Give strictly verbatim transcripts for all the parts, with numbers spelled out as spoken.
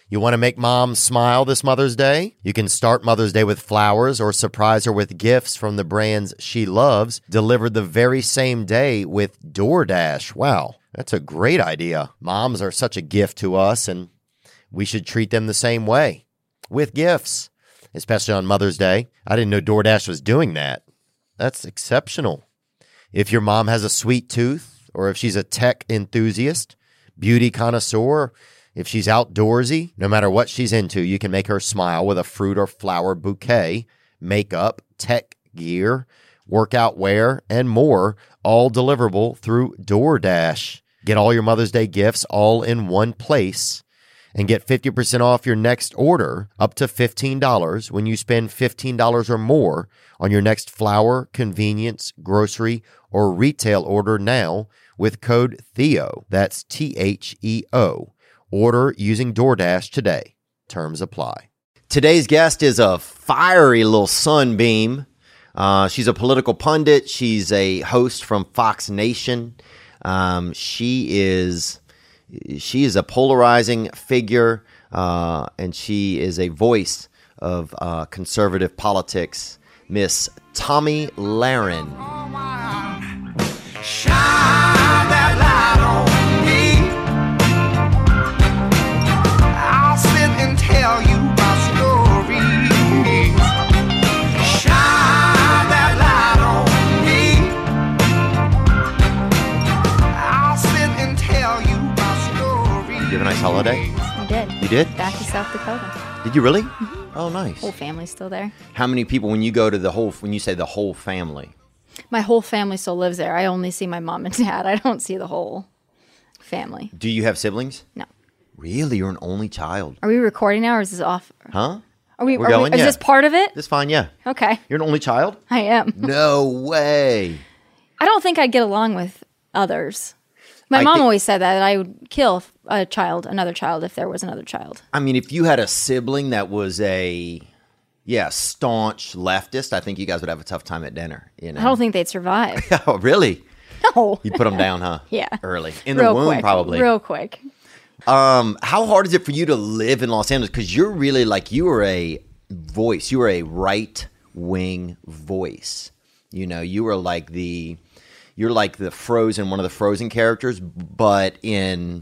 You want to make mom smile this Mother's Day? You can start Mother's Day with flowers or surprise her with gifts from the brands she loves, delivered the very same day with DoorDash. Wow, that's a great idea. Moms are such a gift to us, and we should treat them the same way, with gifts, especially on Mother's Day. I didn't know DoorDash was doing that. That's exceptional. If your mom has a sweet tooth, or if she's a tech enthusiast, beauty connoisseur, if she's outdoorsy, no matter what she's into, you can make her smile with a fruit or flower bouquet, makeup, tech gear, workout wear, and more, all deliverable through DoorDash. Get all your Mother's Day gifts all in one place and get fifty percent off your next order up to fifteen dollars when you spend fifteen dollars or more on your next flower, convenience, grocery, or retail order now with code Theo. That's T H E O. Order using DoorDash today. Terms apply. Today's guest is a fiery little sunbeam. Uh, she's a political pundit. She's a host from Fox Nation. Um, she is she is a polarizing figure, uh, and she is a voice of uh, conservative politics. Miss Tomi Lahren. Shine that light on me. I'll sit and tell you my stories. Shine that light on me. I'll sit and tell you my stories. Did you have a nice holiday? I did. You did? Back to South Dakota. Did you really? Mm-hmm. Oh, nice. Whole family's still there. How many people, when you go to the whole, when you say the whole family? My whole family still lives there. I only see my mom and dad. I don't see the whole family. Do you have siblings? No. Really? You're an only child? Are we recording now or is this off? Huh? Are we, We're are going, we, is yeah. this part of it? That's fine, yeah. Okay. You're an only child? I am. No way. I don't think I'd get along with others. My I mom thi- always said that, that I would kill a child, another child, if there was another child. I mean, if you had a sibling that was a, yeah, staunch leftist, I think you guys would have a tough time at dinner. You know? I don't think they'd survive. Oh, really? No. You'd put them down, huh? Yeah. Early. In Real the womb, quick. probably. Real quick. Um, how hard is it for you to live in Los Angeles? Because you're really like, you are a voice. You are a right-wing voice. You know, you are like the, you're like the Frozen, one of the Frozen characters, but in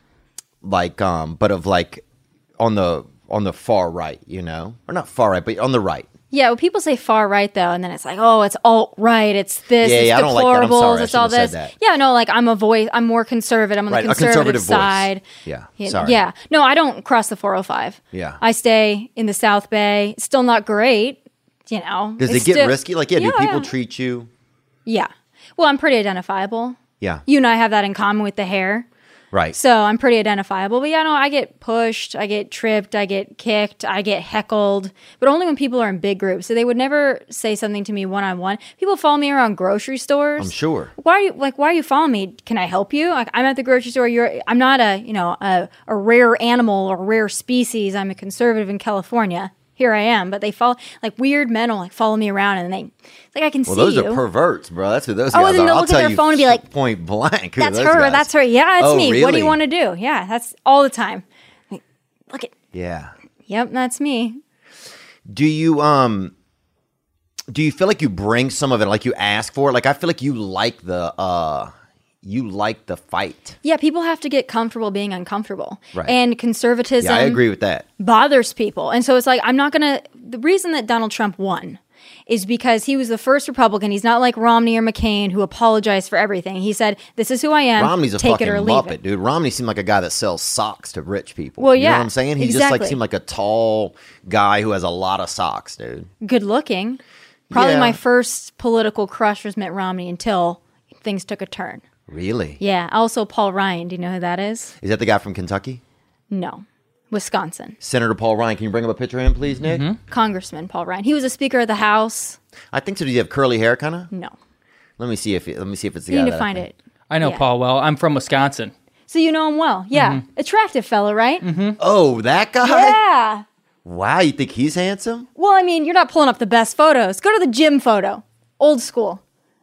like, um, but of like on the, on the far right, you know, or not far right, but on the right. Yeah, well, people say far right though, and then it's like, oh, it's alt right, it's this, Yeah, it's yeah, I don't like that. I'm deplorables, sorry, I it's all shouldn't have this. said that. Yeah, no, like I'm a voice, I'm more conservative. I'm on Right, the a conservative, conservative voice. side. Yeah, yeah, sorry. yeah. No, I don't cross the four oh five. Yeah. I stay in the South Bay. Still not great, you know. Does It's it get still- risky? Like, yeah, do Yeah, people yeah. treat you? Yeah. Well, I'm pretty identifiable. Yeah. You and I have that in common with the hair. Right. So I'm pretty identifiable. But yeah, no, I get pushed, I get tripped, I get kicked, I get heckled, but only when people are in big groups. So they would never say something to me one-on-one. People follow me around grocery stores. I'm sure. Why are you like? Why are you following me? Can I help you? Like, I'm at the grocery store. You're. I'm not a you know a, a rare animal or rare species. I'm a conservative in California. Here I am, but they follow like weird men will like follow me around and they like I can Well, see those you. are perverts, bro. That's who those Oh, guys then are. they'll I'll look at tell their you phone and be like, point blank. Who That's those her. guys. That's her. Yeah, that's Oh, me. What do really? you want to do? Yeah, that's all the time. Like, look at. Yeah. Yep, that's me. Do you um do you feel like you bring some of it, like you ask for it? Like I feel like you like the uh you like the fight. Yeah, people have to get comfortable being uncomfortable. Right. And conservatism Yeah, I agree with that. bothers people. And so it's like, I'm not going to, the reason that Donald Trump won is because he was the first Republican. He's not like Romney or McCain who apologized for everything. He said, this is who I am. Romney's a take fucking it or leave muppet, it. dude. Romney seemed like a guy that sells socks to rich people. Well, You know yeah, what I'm saying? He just like exactly. seemed like a tall guy who has a lot of socks, dude. Good looking. Probably Yeah. my first political crush was Mitt Romney until things took a turn. Really? Yeah. Also, Paul Ryan. Do you know who that is? Is that the guy from Kentucky? No. Wisconsin. Senator Paul Ryan. Can you bring up a picture of him, please, Nick? Congressman Paul Ryan. He was a Speaker of the House. I think so. Does he have curly hair, kind of? No. Let me see if it, let me see if it's the You guy. need that to I find think. it. I know Yeah. Paul well. I'm from Wisconsin. So you know him well. Yeah. Attractive fella, right? Oh, that guy? Yeah. Wow, you think he's handsome? Well, I mean, you're not pulling up the best photos. Go to the gym photo. Old school.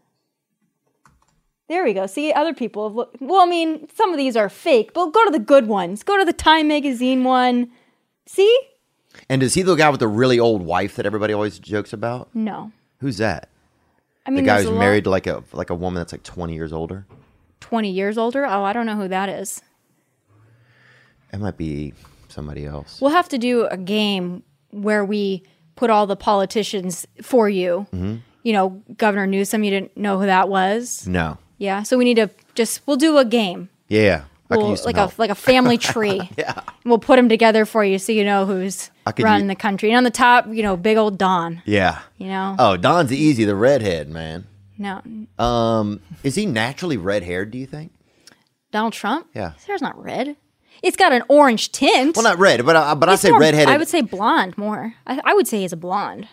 There we go. See, other people have looked. Well, I mean, some of these are fake, but go to the good ones. Go to the Time Magazine one. See? And is he the guy with the really old wife that everybody always jokes about? No. Who's that? I mean, The guy there's who's a married to lot, like a like a woman that's like twenty years older. twenty years older. Oh, I don't know who that is. It might be somebody else. We'll have to do a game where we put all the politicians for you. Mm-hmm. You know, Governor Newsom, you didn't know who that was. No. Yeah, so we need to just, we'll do a game. Yeah. I could We'll, use some like help. a like a family tree. Yeah. And we'll put them together for you so you know who's I could running u- the country. And on the top, you know, big old Don. Yeah. You know? Oh, Don's easy, the redhead, man. No. Um, is he naturally red haired, do you think? Donald Trump? Yeah. His hair's not red. It's got an orange tint. Well, not red, but I, but I It's say more- redheaded. I would say blonde more. I, I would say he's a blonde.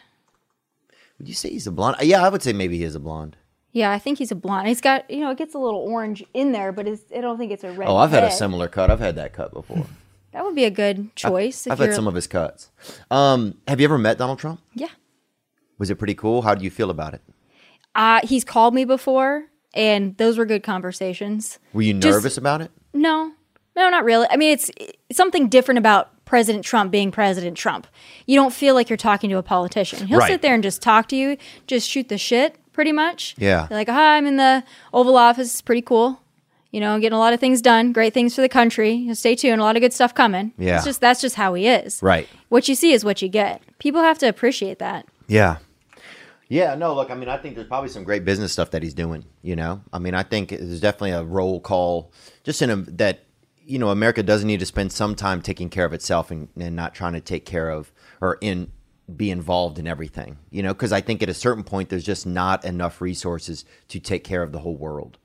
Would you say he's a blonde? Yeah, I would say maybe he is a blonde. Yeah, I think he's a blonde. He's got, you know, it gets a little orange in there, but it's, I don't think it's a red. Oh, I've had a head. similar cut. I've had that cut before. That would be a good choice. I've if had some of his cuts. Um, have you ever met Donald Trump? Yeah. Was it pretty cool? How do you feel about it? Uh, he's called me before, and those were good conversations. Were you Just- nervous about it? No, no, not really. I mean, it's, it's something different about President Trump being President Trump. You don't feel like you're talking to a politician. He'll Right. sit there and just talk to you, just shoot the shit, pretty much. Yeah. You're like, hi, I'm in the Oval Office. It's pretty cool. You know, getting a lot of things done, great things for the country. You know, stay tuned, a lot of good stuff coming. Yeah. It's just that's just how he is. Right. What you see is what you get. People have to appreciate that. Yeah. Yeah, no, look, I mean, I think there's probably some great business stuff that he's doing, you know? I mean, I think there's definitely a roll call just in a, that, you know, America doesn't need to spend some time taking care of itself and, and not trying to take care of or in be involved in everything, you know? Because I think at a certain point, there's just not enough resources to take care of the whole world.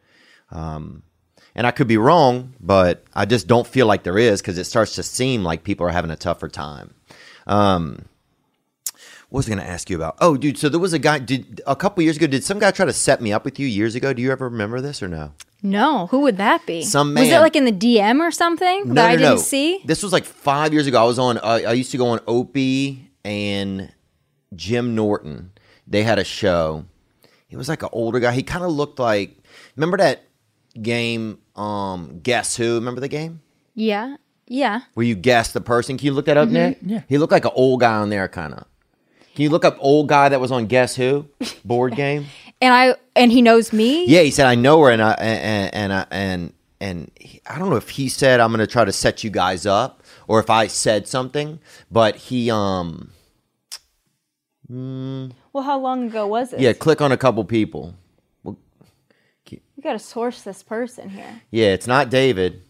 Um, and I could be wrong, but I just don't feel like there is because it starts to seem like people are having a tougher time. Um, what was I going to ask you about? Oh, dude, so there was a guy, did a couple years ago, did some guy try to set me up with you years ago? Do you ever remember this or no? No, who would that be? Some Was it man. like in the D M or something No, that no, I didn't no. see? This was like five years ago. I was on, uh, I used to go on Opie and Jim Norton. They had a show. He was like an older guy. He kind of looked like, remember that game, um, Guess Who? Remember the game? Yeah, yeah. Where you guess the person. Can you look that up, Nick? Yeah. He looked like an old guy on there, kind of. Can you look up old guy that was on Guess Who board game? And I and he knows me. Yeah, he said I know her, and I and and I, and and he, I don't know if he said I'm going to try to set you guys up, or if I said something, but he um Well, how long ago was it? yeah, click on a couple people. You got to source this person here. Yeah, it's not David.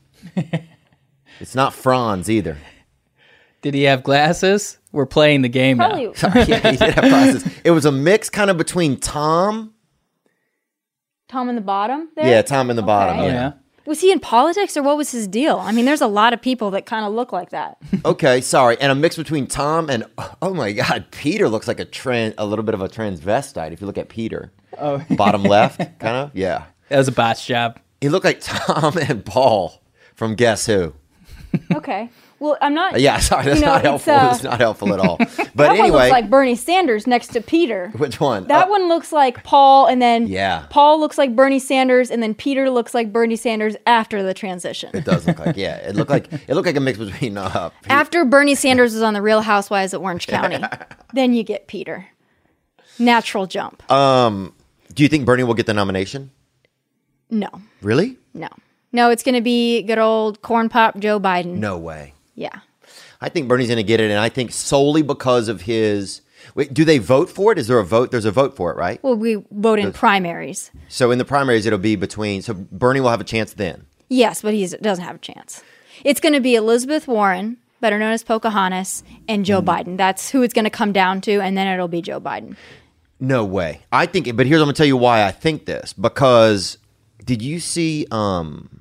It's not Franz either. Did he have glasses? We're playing the game now. Probably. Sorry, yeah, he did have glasses. It was a mix kind of between Tom. Tom in the bottom there? Yeah, Tom in the bottom. Oh, Yeah. yeah. Was he in politics or what was his deal? I mean, there's a lot of people that kind of look like that. Okay, sorry, and a mix between Tom and oh my God, Peter looks like a trans, a little bit of a transvestite. If you look at Peter, Oh, bottom left, kind of, yeah. that was a botch job. He looked like Tom and Paul from Guess Who. Okay. Well, I'm not. Yeah, sorry, that's you know, not it's, helpful. uh, That's not helpful at all. But that one anyway, looks like Bernie Sanders next to Peter. which one? That Oh, one looks like Paul, and then Yeah. Paul looks like Bernie Sanders, and then Peter looks like Bernie Sanders after the transition. It does look like, yeah. It looked like it looked like a mix between. Uh, Pe- After Bernie Sanders was on the Real Housewives of Orange County, then you get Peter. Natural jump. um, do you think Bernie will get the nomination? no, Really? no, no. It's going to be good old corn pop Joe Biden. No way. Yeah. I think Bernie's going to get it, and I think solely because of his. Wait, do they vote for it? Is there a vote? There's a vote for it, right? Well, we vote in primaries. So in the primaries, it'll be between. So Bernie will have a chance then. Yes, but he doesn't have a chance. It's going to be Elizabeth Warren, better known as Pocahontas, and Joe Biden. That's who it's going to come down to, and then it'll be Joe Biden. No way. I think, but here's I'm gonna tell you why I think this. Because did you see um,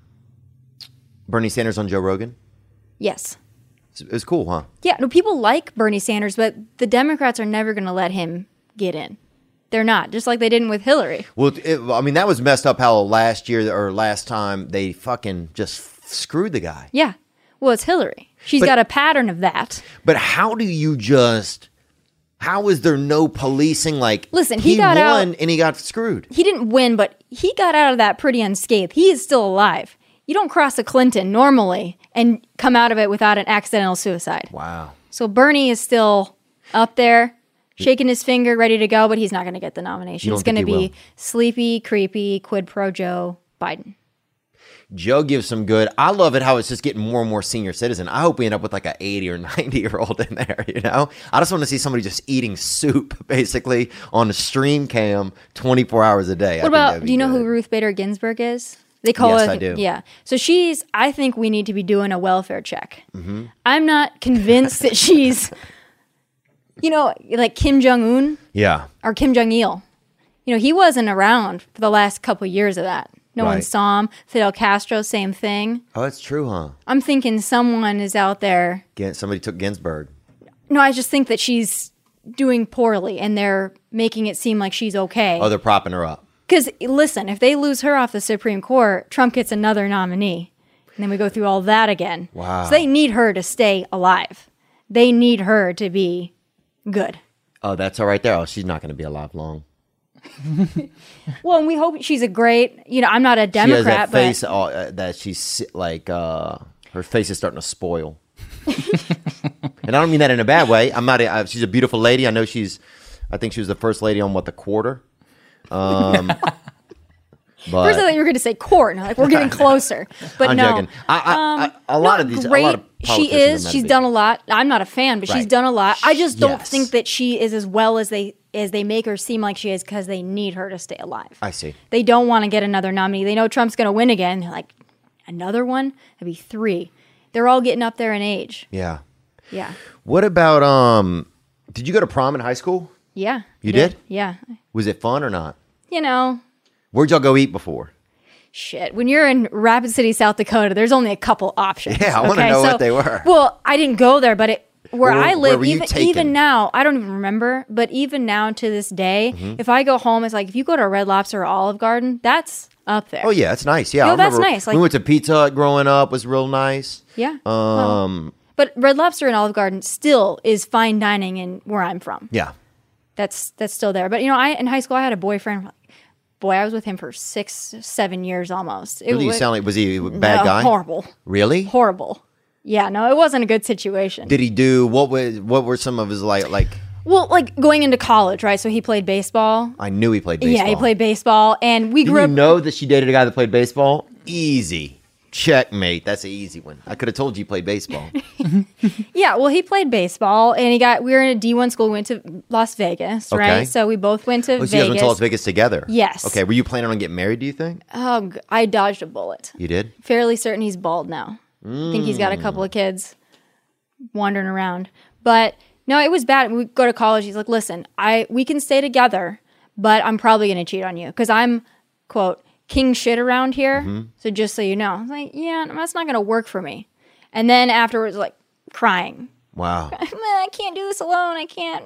Bernie Sanders on Joe Rogan? Yes. It was cool, huh? Yeah, no, people like Bernie Sanders, but the Democrats are never going to let him get in. They're not, just like they didn't with Hillary. Well, it, I mean, that was messed up how last year or last time they fucking just f- screwed the guy. Yeah. Well, it's Hillary. She's But- got a pattern of that. But how do you just? How is there no policing? Like, Listen, he got won out- and he got screwed. He didn't win, but he got out of that pretty unscathed. He is still alive. You don't cross a Clinton normally and come out of it without an accidental suicide. Wow. So Bernie is still up there, shaking his finger, ready to go, but he's not going to get the nomination. You It's don't going to think he be sleepy, creepy, quid pro Joe Biden. Joe gives some good. I love it how it's just getting more and more senior citizen. I hope we end up with like a eighty or ninety year old in there, you know? I just want to see somebody just eating soup basically on a stream cam twenty-four hours a day. What about, do you know who Ruth Bader Ginsburg is? They call Yes, it. I do. Yeah. So she's, I think we need to be doing a welfare check. Mm-hmm. I'm not convinced that she's, you know, like Kim Jong-un Yeah. or Kim Jong-il. You know, he wasn't around for the last couple years of that. No one Right. saw him. Fidel Castro, same thing. Oh, that's true, huh? I'm thinking someone is out there. Gen- Somebody took Ginsburg. No, I just think that she's doing poorly and they're making it seem like she's okay. Oh, they're propping her up. Because, listen, if they lose her off the Supreme Court, Trump gets another nominee. And then we go through all that again. Wow. So they need her to stay alive. They need her to be good. Oh, that's all right there. Oh, she's not going to be alive long. Well, and we hope she's a great, you know, I'm not a She has Democrat, that face but uh, that she's si- like, uh, her face is starting to spoil. And I don't mean that in a bad way. I'm not. A, uh, she's a beautiful lady. I know she's. I think she was the first lady on what the quarter. Um, but first I thought you were going to say court. And I'm like, we're getting closer. But I'm no. joking. I, I, Um, I, a lot no, of these. Great. A lot of she politicians are is. meant She's to be. done a lot. I'm not a fan, but she's Right. done a lot. I just don't Yes. think that she is as well as they as they make her seem like she is because they need her to stay alive. I see. They don't want to get another nominee. They know Trump's going to win again. They're like, another one? That'd be three. They're all getting up there in age. Yeah. Yeah. What about um? Did you go to prom in high school? Yeah. You did? Yeah. Was it fun or not? You know, Where'd y'all go eat before? shit. When you're in Rapid City, South Dakota, there's only a couple options. Yeah, I wanna know what they were. Well, I didn't go there, but it where Where- I where live, were you even taken? even now, I don't even remember, but even now to this day, Mm-hmm. if I go home, it's like if you go to Red Lobster or Olive Garden, that's up there. Oh yeah, it's nice. Yeah, No, I that's remember nice, like- we went to Pizza Hut growing up. Was real nice. Yeah. Um. But Red Lobster and Olive Garden still is fine dining in where I'm from. Yeah. That's that's still there. But you know, I in high school I had a boyfriend. Boy, I was with him for six, seven years almost. It What do you was sound like? Was he a bad no, guy? Horrible. Really? Horrible. Yeah, no, it wasn't a good situation. Did he do what was what were some of his like like? Well, like going into college, right? So he played baseball. I knew he played baseball. Yeah, he played baseball, and we Did grew you up. know that she dated a guy that played baseball? Easy. Checkmate. That's an easy one. I could have told you he played baseball. Yeah, well, he played baseball, and he got. We were in a D one school. We went to Las Vegas, Okay. right? So we both went to Oh, so you guys went Vegas. to Las Vegas together? Yes. Okay. Were you planning on getting married, do you think? Oh, g- I dodged a bullet. You did? Fairly certain he's bald now. I think he's got a couple of kids wandering around. But no, it was bad. We go to college. He's like, listen, I we can stay together, but I'm probably going to cheat on you because I'm, quote, king shit around here. Mm-hmm. So just so you know. I was like, yeah, that's not going to work for me. And then afterwards, like, crying. Wow. Man, I can't do this alone. I can't.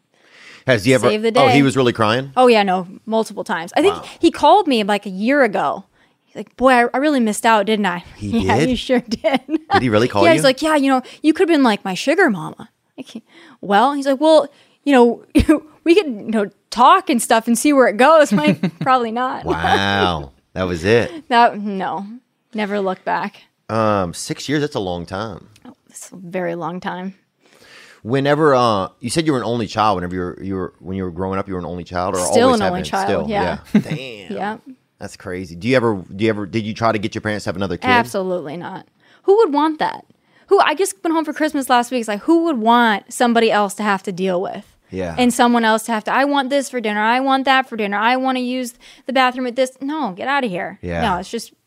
Has he ever? Save the Oh, day. he was really crying. Oh, yeah, no, multiple times. I think Wow. he called me like a year ago. He's like, boy, I, I really missed out, didn't I? He yeah, did? you sure did. Did he really call yeah, you? he's like, yeah, you know, you could have been like my sugar mama. Like, well, he's like, well, you know, we could, you know, talk and stuff and see where it goes. I'm like, probably not. Wow. That was it. That, no, never look back. Um, six years. That's a long time. It's a very long time. Whenever uh, you said you were an only child. Whenever you were, you were when you were growing up, you were an only child, or Still always an have only been? child, Still, yeah. Damn. Yeah, That's crazy. Do you ever? Do you ever? Did you try to get your parents to have another kid? absolutely not. Who would want that? Who, I just went home for Christmas last week. It's like, who would want somebody else to have to deal with? Yeah. And someone else to have to, I want this for dinner. I want that for dinner. I want to use the bathroom at this. No, get out of here. Yeah. No, it's just,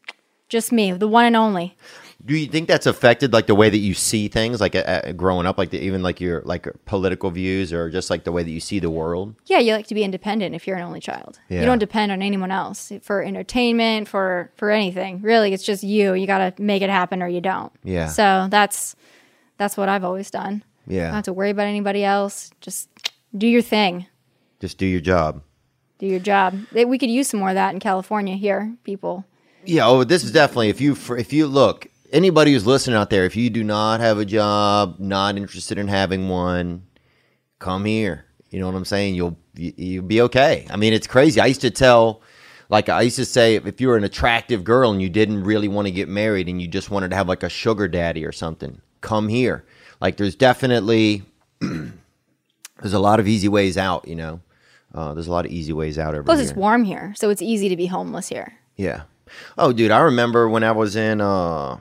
just me, the one and only. Do you think that's affected like the way that you see things, like uh, uh, growing up, like the, even like your like political views, or just like the way that you see the world? Yeah, you like to be independent if you're an only child. Yeah. You don't depend on anyone else for entertainment, for for anything. Really, it's just you. You got to make it happen or you don't. Yeah. So that's that's what I've always done. Yeah. Not to worry about anybody else. Just do your thing. Just do your job. Do your job. They- We could use some more of that in California here, people. Yeah. Oh, this is definitely if you if you look. Anybody who's listening out there, if you do not have a job, not interested in having one, come here. You know what I'm saying? You'll you, you'll be okay. I mean, it's crazy. I used to tell, like I used to say, if you were an attractive girl and you didn't really want to get married and you just wanted to have like a sugar daddy or something, come here. Like there's definitely there's a lot of easy ways out, you know. Uh, there's a lot of easy ways out over Plus, here. it's warm here, so it's easy to be homeless here. Yeah. Oh, dude, I remember when I was in. Uh,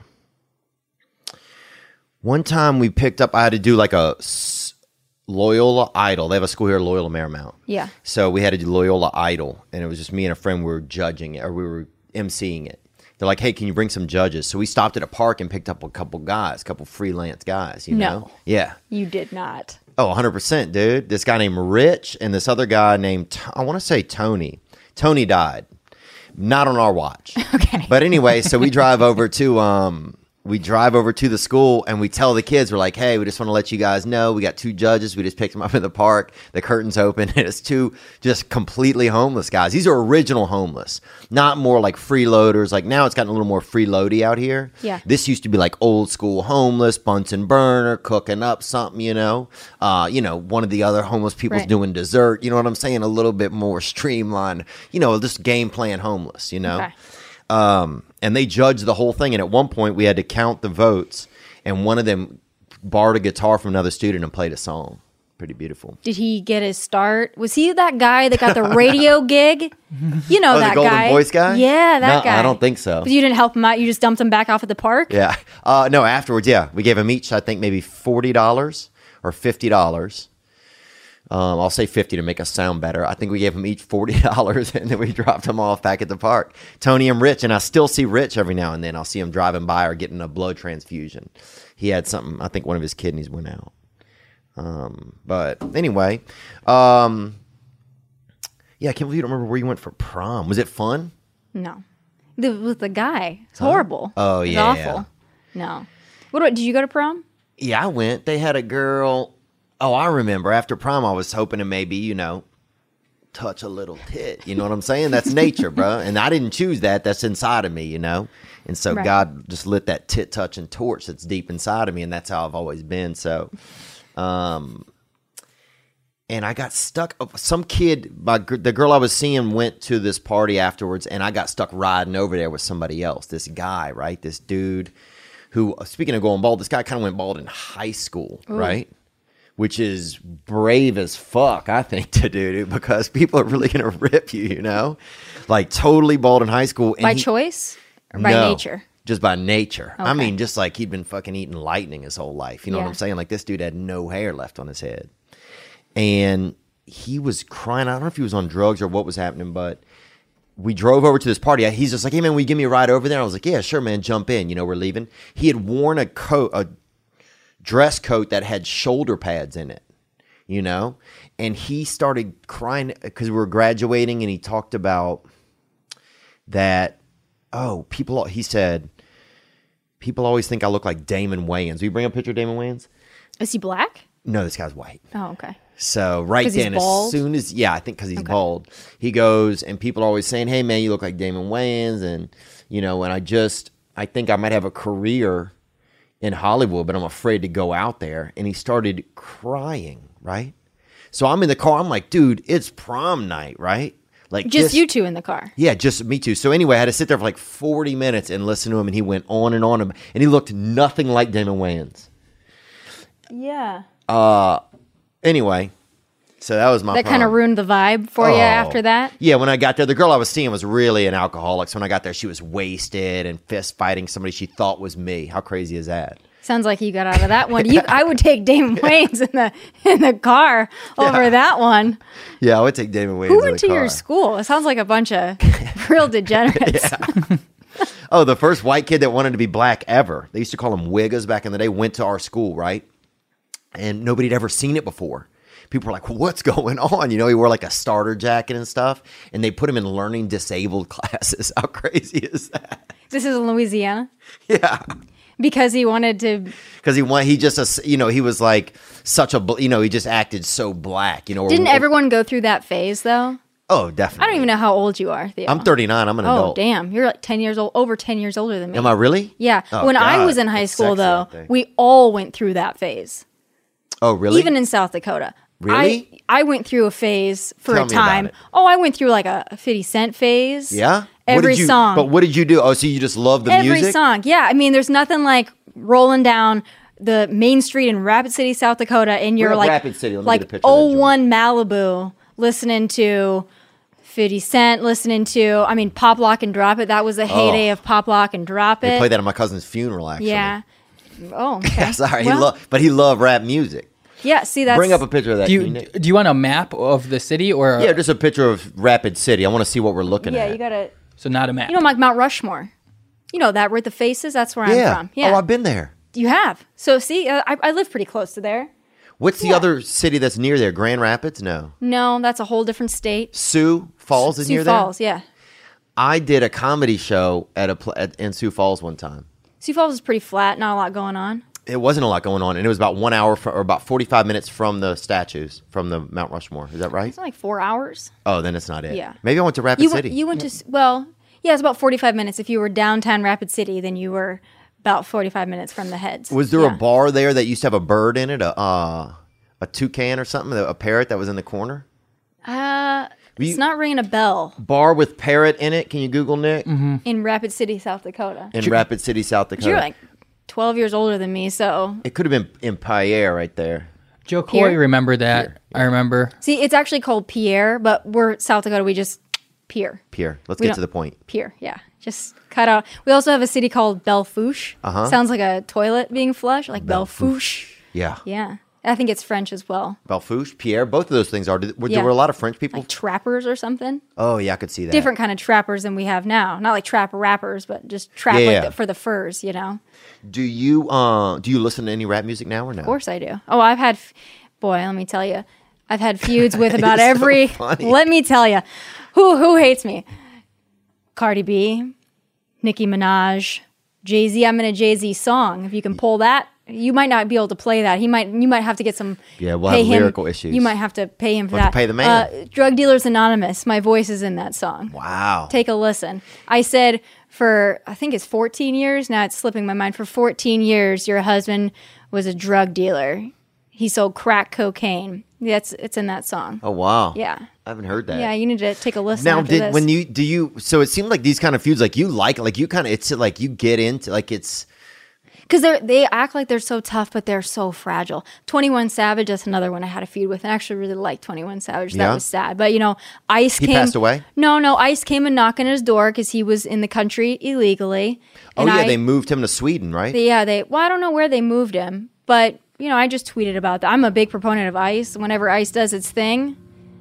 one time we picked up. I had to do like a s- Loyola Idol. They have a school here, Loyola Marymount. Yeah. So we had to do Loyola Idol, and it was just me and a friend. We were judging it, or we were emceeing it. They're like, "Hey, can you bring some judges?" So we stopped at a park and picked up a couple guys, a couple freelance guys. You No. know? Yeah. You did not. Oh, one hundred percent, dude. This guy named Rich and this other guy named, I want to say Tony. Tony died. Not on our watch. Okay. But anyway, so we drive over to um we drive over to the school and we tell the kids, we're like, hey, we just want to let you guys know we got two judges. We just picked them up in the park. The curtain's open and it's two just completely homeless guys. These are original homeless, not more like freeloaders. Like now it's gotten a little more freeloady out here. Yeah. This used to be like old school homeless, Bunsen burner, cooking up something, you know. Uh, you know, one of the other homeless people's Right. doing dessert. You know what I'm saying? A little bit more streamlined, you know, just game plan homeless, you know. Okay. Um, and they judged the whole thing. And at one point, we had to count the votes. And one of them borrowed a guitar from another student and played a song. Pretty beautiful. Did he get his start? Was he that guy that got the radio gig? You know Oh, that the Golden guy. Voice guy? Yeah, that No, guy. I don't think so. But you didn't help him out. You just dumped him back off at the park. Yeah. Uh, no, afterwards, yeah. We gave them each, I think, maybe forty dollars or fifty dollars. Um, I'll say fifty to make us sound better. I think we gave them each forty dollars and then we dropped them off back at the park. Tony and Rich, and I still see Rich every now and then. I'll see him driving by or getting a blood transfusion. He had something, I think one of his kidneys went out. Um, but anyway, um, yeah, I can't believe you don't remember where you went for prom. Was it fun? No, the, with the guy. It's horrible. Oh, It's yeah. awful. No. What about? Did you go to prom? Yeah, I went. They had a girl. Oh, I remember. After prom, I was hoping to maybe, you know, touch a little tit. You know what I'm saying? That's nature, bro. And I didn't choose that. That's inside of me, you know? And so Right. God just lit that tit touching torch that's deep inside of me. And that's how I've always been. So, um, and I got stuck. Some kid, my, the girl I was seeing went to this party afterwards, and I got stuck riding over there with somebody else. This guy, right? This dude who, speaking of going bald, this guy kind of went bald in high school, right? Which is brave as fuck, I think, to do, dude, because people are really going to rip you, you know? Like, totally bald in high school. And By he- choice or by No, nature? just by nature. I Okay. mean, just like he'd been fucking eating lightning his whole life. You know Yeah. what I'm saying? Like, this dude had no hair left on his head. And he was crying. I don't know if he was on drugs or what was happening, but we drove over to this party. He's just like, hey, man, will you give me a ride over there? I was like, yeah, sure, man, jump in. You know, we're leaving. He had worn a coat, a dress coat that had shoulder pads in it, you know? And he started crying because we were graduating, and he talked about that, oh, people, he said, people always think I look like Damon Wayans. Will you bring up a picture of Damon Wayans? Is he black? No, this guy's white. Oh, okay. So right 'Cause he's then, bald? as soon as, yeah, I think because he's Okay. bald, he goes, and people are always saying, hey, man, you look like Damon Wayans. And, you know, and I just, I think I might have a career in Hollywood, but I'm afraid to go out there. And he started crying, right? So I'm in the car. I'm like, dude, it's prom night, right? Like Just this- you two in the car. Yeah, just me too. So anyway, I had to sit there for like forty minutes and listen to him, and he went on and on, and he looked nothing like Damon Wayans. Yeah. Anyway, so that was my That kind of prom. ruined the vibe for you Oh. after that? Yeah, when I got there, the girl I was seeing was really an alcoholic. So when I got there, she was wasted and fist fighting somebody she thought was me. How crazy is that? Sounds like you got out of that one. You, I would take Damon Wayans in the in the car over that one. Yeah, I would take Damon Wayans Who in went the to your car. school? It sounds like a bunch of real degenerates. Oh, the first white kid that wanted to be black ever. They used to call him Wiggas back in the day. Went to our school, right? And nobody had ever seen it before. People were like, what's going on? You know, he wore like a starter jacket and stuff. And they put him in learning disabled classes. How crazy is that? This is in Louisiana Yeah. because he wanted to. Because he want, he just, you know, he was like such a, bl- you know, he just acted so black, you know. or- Didn't everyone go through that phase though? Oh, definitely. I don't even know how old you are, Theo. I'm thirty-nine. I'm an Oh, adult. damn. You're like ten years old, over ten years older than me. Am I really? Yeah. Oh, when I God, was in high that's school, sexy, though, I think. we all went through that phase. Oh, really? Even in South Dakota. Really? I, I went through a phase for Tell a me about time. it. Oh, I went through like a fifty cent phase. Yeah? What Every did you, song. But what did you do? Oh, so you just love the Every music? song. Yeah. I mean, there's nothing like rolling down the main street in Rapid City, South Dakota, and you're Bring up like Rapid City. Let me like get a picture of that oh joint. one Malibu, listening to fifty Cent, listening to I mean Pop Lock and Drop It. That was the heyday Oh. of Pop Lock and Drop They It. played that at my cousin's funeral, actually. Yeah. Oh, okay. Sorry, Well, he loved, but he loved rap music. Yeah, see that's Bring up a picture of that. Do you Nick. do you want a map of the city or Yeah, just a picture of Rapid City. I want to see what we're looking yeah. at. You gotta so not a map? you know like Mount Rushmore. You know that where the face is. That's where yeah. I'm from. Yeah. Oh, I've been there. You have. So see, uh, I, I live pretty close to there. What's the Yeah. other city that's near there? Grand Rapids? No. No, that's a whole different state. Sioux Falls is Sioux near Falls, yeah. there. I did a comedy show at a pl- at, in Sioux Falls one time. Sioux Falls is pretty flat, not a lot going on. It wasn't a lot going on, and it was about one hour fr- or about forty-five minutes from the statues from the Mount Rushmore. Is that right? It's like four hours. Oh, then it's not it. Yeah. Maybe I went to Rapid You City. went, you went to s- well, yeah, it's about forty-five minutes. If you were downtown Rapid City, then you were about forty-five minutes from the heads. Was there Yeah. a bar there that used to have a bird in it, a uh, a toucan or something, a parrot that was in the corner? Uh, You- it's not ringing a bell Bar with parrot in it. Can you Google, Nick? in Rapid City, South Dakota. In Rapid City, South Dakota. You're like twelve years older than me, so It could have been in Pierre right there. Joe Coy Here? remembered that. I remember. see, it's actually called Pierre, but we're South Dakota. We just Pierre, Pierre. Let's We get don't- to the point. Pierre. Yeah, just cut out. We also have a city called Belle Fourche. Uh-huh. Sounds like a toilet being flushed, like Belle Fourche. Yeah. Yeah, I think it's French as well, Belfouche, Pierre. Both of those things are. Did, were, Yeah. There were a lot of French people. like trappers or something. Oh, yeah, I could see that. Different kind of trappers than we have now. Not like trapper rappers, but just trap Yeah, like yeah. the, for the furs. You know. Do you uh do you listen to any rap music now or no? Of course I do. Oh, I've had, f- boy, let me tell you, I've had feuds with about You're so every. funny. Let me tell you, who who hates me? Cardi B, Nicki Minaj, Jay Z. I'm in a Jay Z song. If you can pull that, you might not be able to play that. He might. You might have to get some. Yeah, we'll pay have him- lyrical issues. You might have to pay him for We'll have that. to pay the man. Uh, Drug Dealers Anonymous. My voice is in that song. Wow. Take a listen. I said for, I think it's fourteen years. Now it's slipping my mind. For fourteen years, your husband was a drug dealer. He sold crack cocaine. That's it's in that song. Oh wow. Yeah. I haven't heard that. Yeah, you need to take a listen. Now, after did this. when you do you? So it seemed like these kind of feuds, like you like, like you kind of, it's like you get into, like it's. because they they act like they're so tough, but they're so fragile. twenty-one Savage, that's another one I had a feud with, and I actually really liked twenty-one Savage. That Yeah? was sad, but you know, Ice He came. passed away? No, no, Ice came and knocked on his door because he was in the country illegally. Oh and yeah, I, they moved him to Sweden, right? Yeah, they. Well, I don't know where they moved him, but you know, I just tweeted about that. I'm a big proponent of ICE. Whenever ICE does its thing,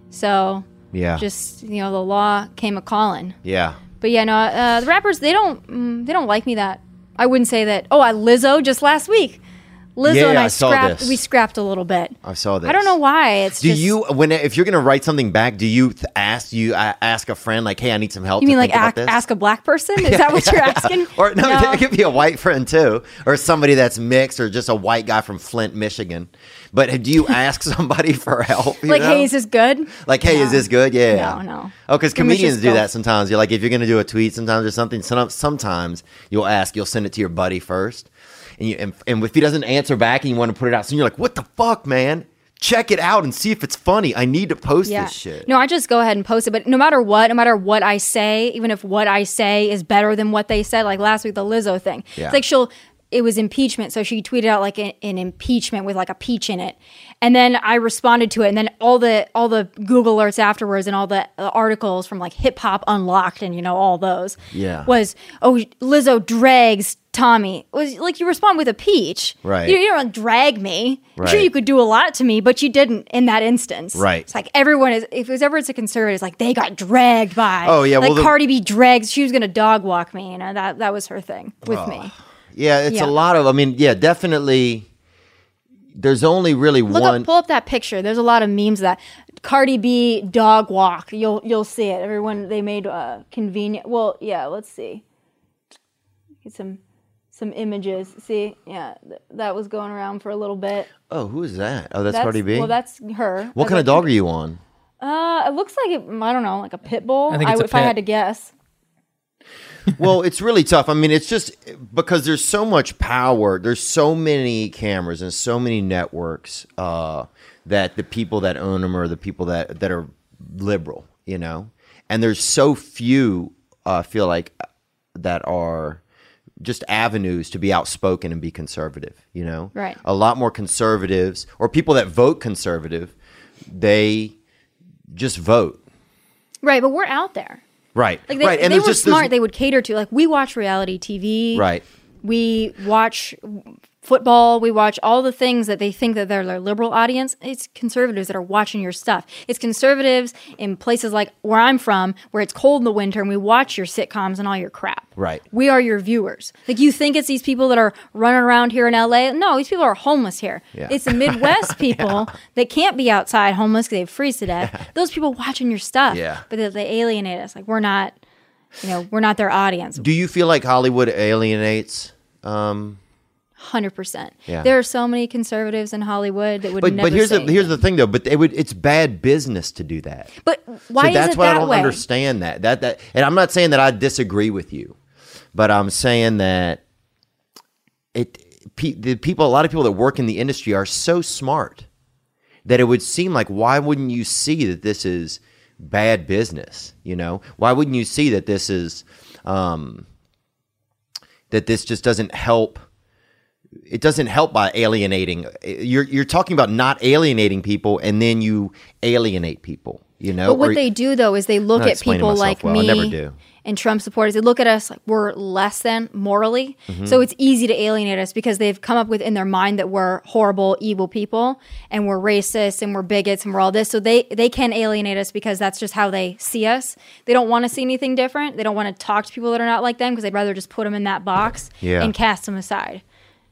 so yeah. just you know, the law came a calling. yeah. But yeah, no, uh, the rappers they don't mm, they don't like me that. I wouldn't say that. Oh, I Lizzo just last week. Lizzo Yeah, and I, I saw scrapped. this. We scrapped a little bit. I saw this. I don't know why. It's Do just, you when if you're gonna write something back? Do you th- ask you uh, ask a friend like, hey, I need some help? You to mean like think about ask, this? ask a black person? Is that what you're asking? Or no, it could be a white friend too, or somebody that's mixed, or just a white guy from Flint, Michigan. But do you ask somebody for help? you Like, know? hey, is this good? Like, hey, No. is this good? Yeah. No, no. Oh, because Give 'em a comedians do scope. that sometimes. You're like, if you're going to do a tweet sometimes or something, some- sometimes you'll ask, you'll send it to your buddy first. And, you, and, and if he doesn't answer back and you want to put it out soon, you're like, what the fuck, man? Check it out and see if it's funny. I need to post Yeah. this shit. No, I just go ahead and post it. But no matter what, no matter what I say, even if what I say is better than what they said, like last week, the Lizzo thing. Yeah. It's like she'll, it was impeachment. So she tweeted out like an, an impeachment with like a peach in it. And then I responded to it. And then all the, all the Google alerts afterwards and all the uh, articles from like Hip Hop Unlocked and, you know, all those Yeah. was, oh, Lizzo drags Tommy. It was like you respond with a peach. Right. You, you don't drag me. I'm sure Right. you could do a lot to me, but you didn't in that instance. Right. It's like everyone is, if it was ever it's a conservative, it's like they got dragged by. Oh, yeah, Like well, the- Cardi B dragged, she was going to dog walk me. You know, that, that was her thing with me. Yeah, it's Yeah. a lot of, I mean, yeah, definitely. There's only really Look one. up, pull up that picture. There's a lot of memes of that Cardi B dog walk. You'll, you'll see it. Everyone, they made uh, convenient. Well, yeah, let's see. Get some, some images. See, yeah, th- that was going around for a little bit. Oh, who is that? Oh, that's, Cardi B? Well, that's her. what That's kind of like- dog are you on? Uh, it looks like it, I don't know, like a pit bull. I think it's a if I pit. had to guess. Well, it's really tough. I mean, it's just because there's so much power. There's so many cameras and so many networks uh, that the people that own them are the people that, that are liberal, you know? And there's so few, uh, I feel like, that are just avenues to be outspoken and be conservative, you know? Right. A lot more conservatives or people that vote conservative, they just vote. Right, but we're out there. Right. Like they, right. And they were just, smart. They would cater to, like, we watch reality T V. Right. We watch football. We watch all the things that they think that they're their liberal audience. It's conservatives that are watching your stuff. It's conservatives in places like where I'm from, where it's cold in the winter, and we watch your sitcoms and all your crap. Right. We are your viewers. Like, you think it's these people that are running around here in L A? No, these people are homeless here. Yeah. It's the Midwest people yeah. that can't be outside homeless because they freeze to death. Yeah. Those people watching your stuff. Yeah. But they, they alienate us. Like, we're not, you know, we're not their audience. Do you feel like Hollywood alienates? Um, one hundred percent. Yeah. There are so many conservatives in Hollywood that would but never but here's say the here's anything. the thing though. But it would it's bad business to do that. But why so is that's it what that I don't way? understand. That that that, and I'm not saying that I disagree with you, but I'm saying that it pe- the people a lot of people that work in the industry are so smart that it would seem like, why wouldn't you see that this is bad business? You know, why wouldn't you see that this is um, that this just doesn't help? It doesn't help by alienating. You're you're talking about not alienating people, and then you alienate people. You know, But what Or- they do, though, is they look not at explaining people myself like well. I never me do. and Trump supporters. They look at us like we're less than morally. Mm-hmm. So it's easy to alienate us because they've come up with in their mind that we're horrible, evil people and we're racist and we're bigots and we're all this. So they, they can alienate us because that's just how they see us. They don't want to see anything different. They don't want to talk to people that are not like them because they'd rather just put them in that box Yeah. and cast them aside.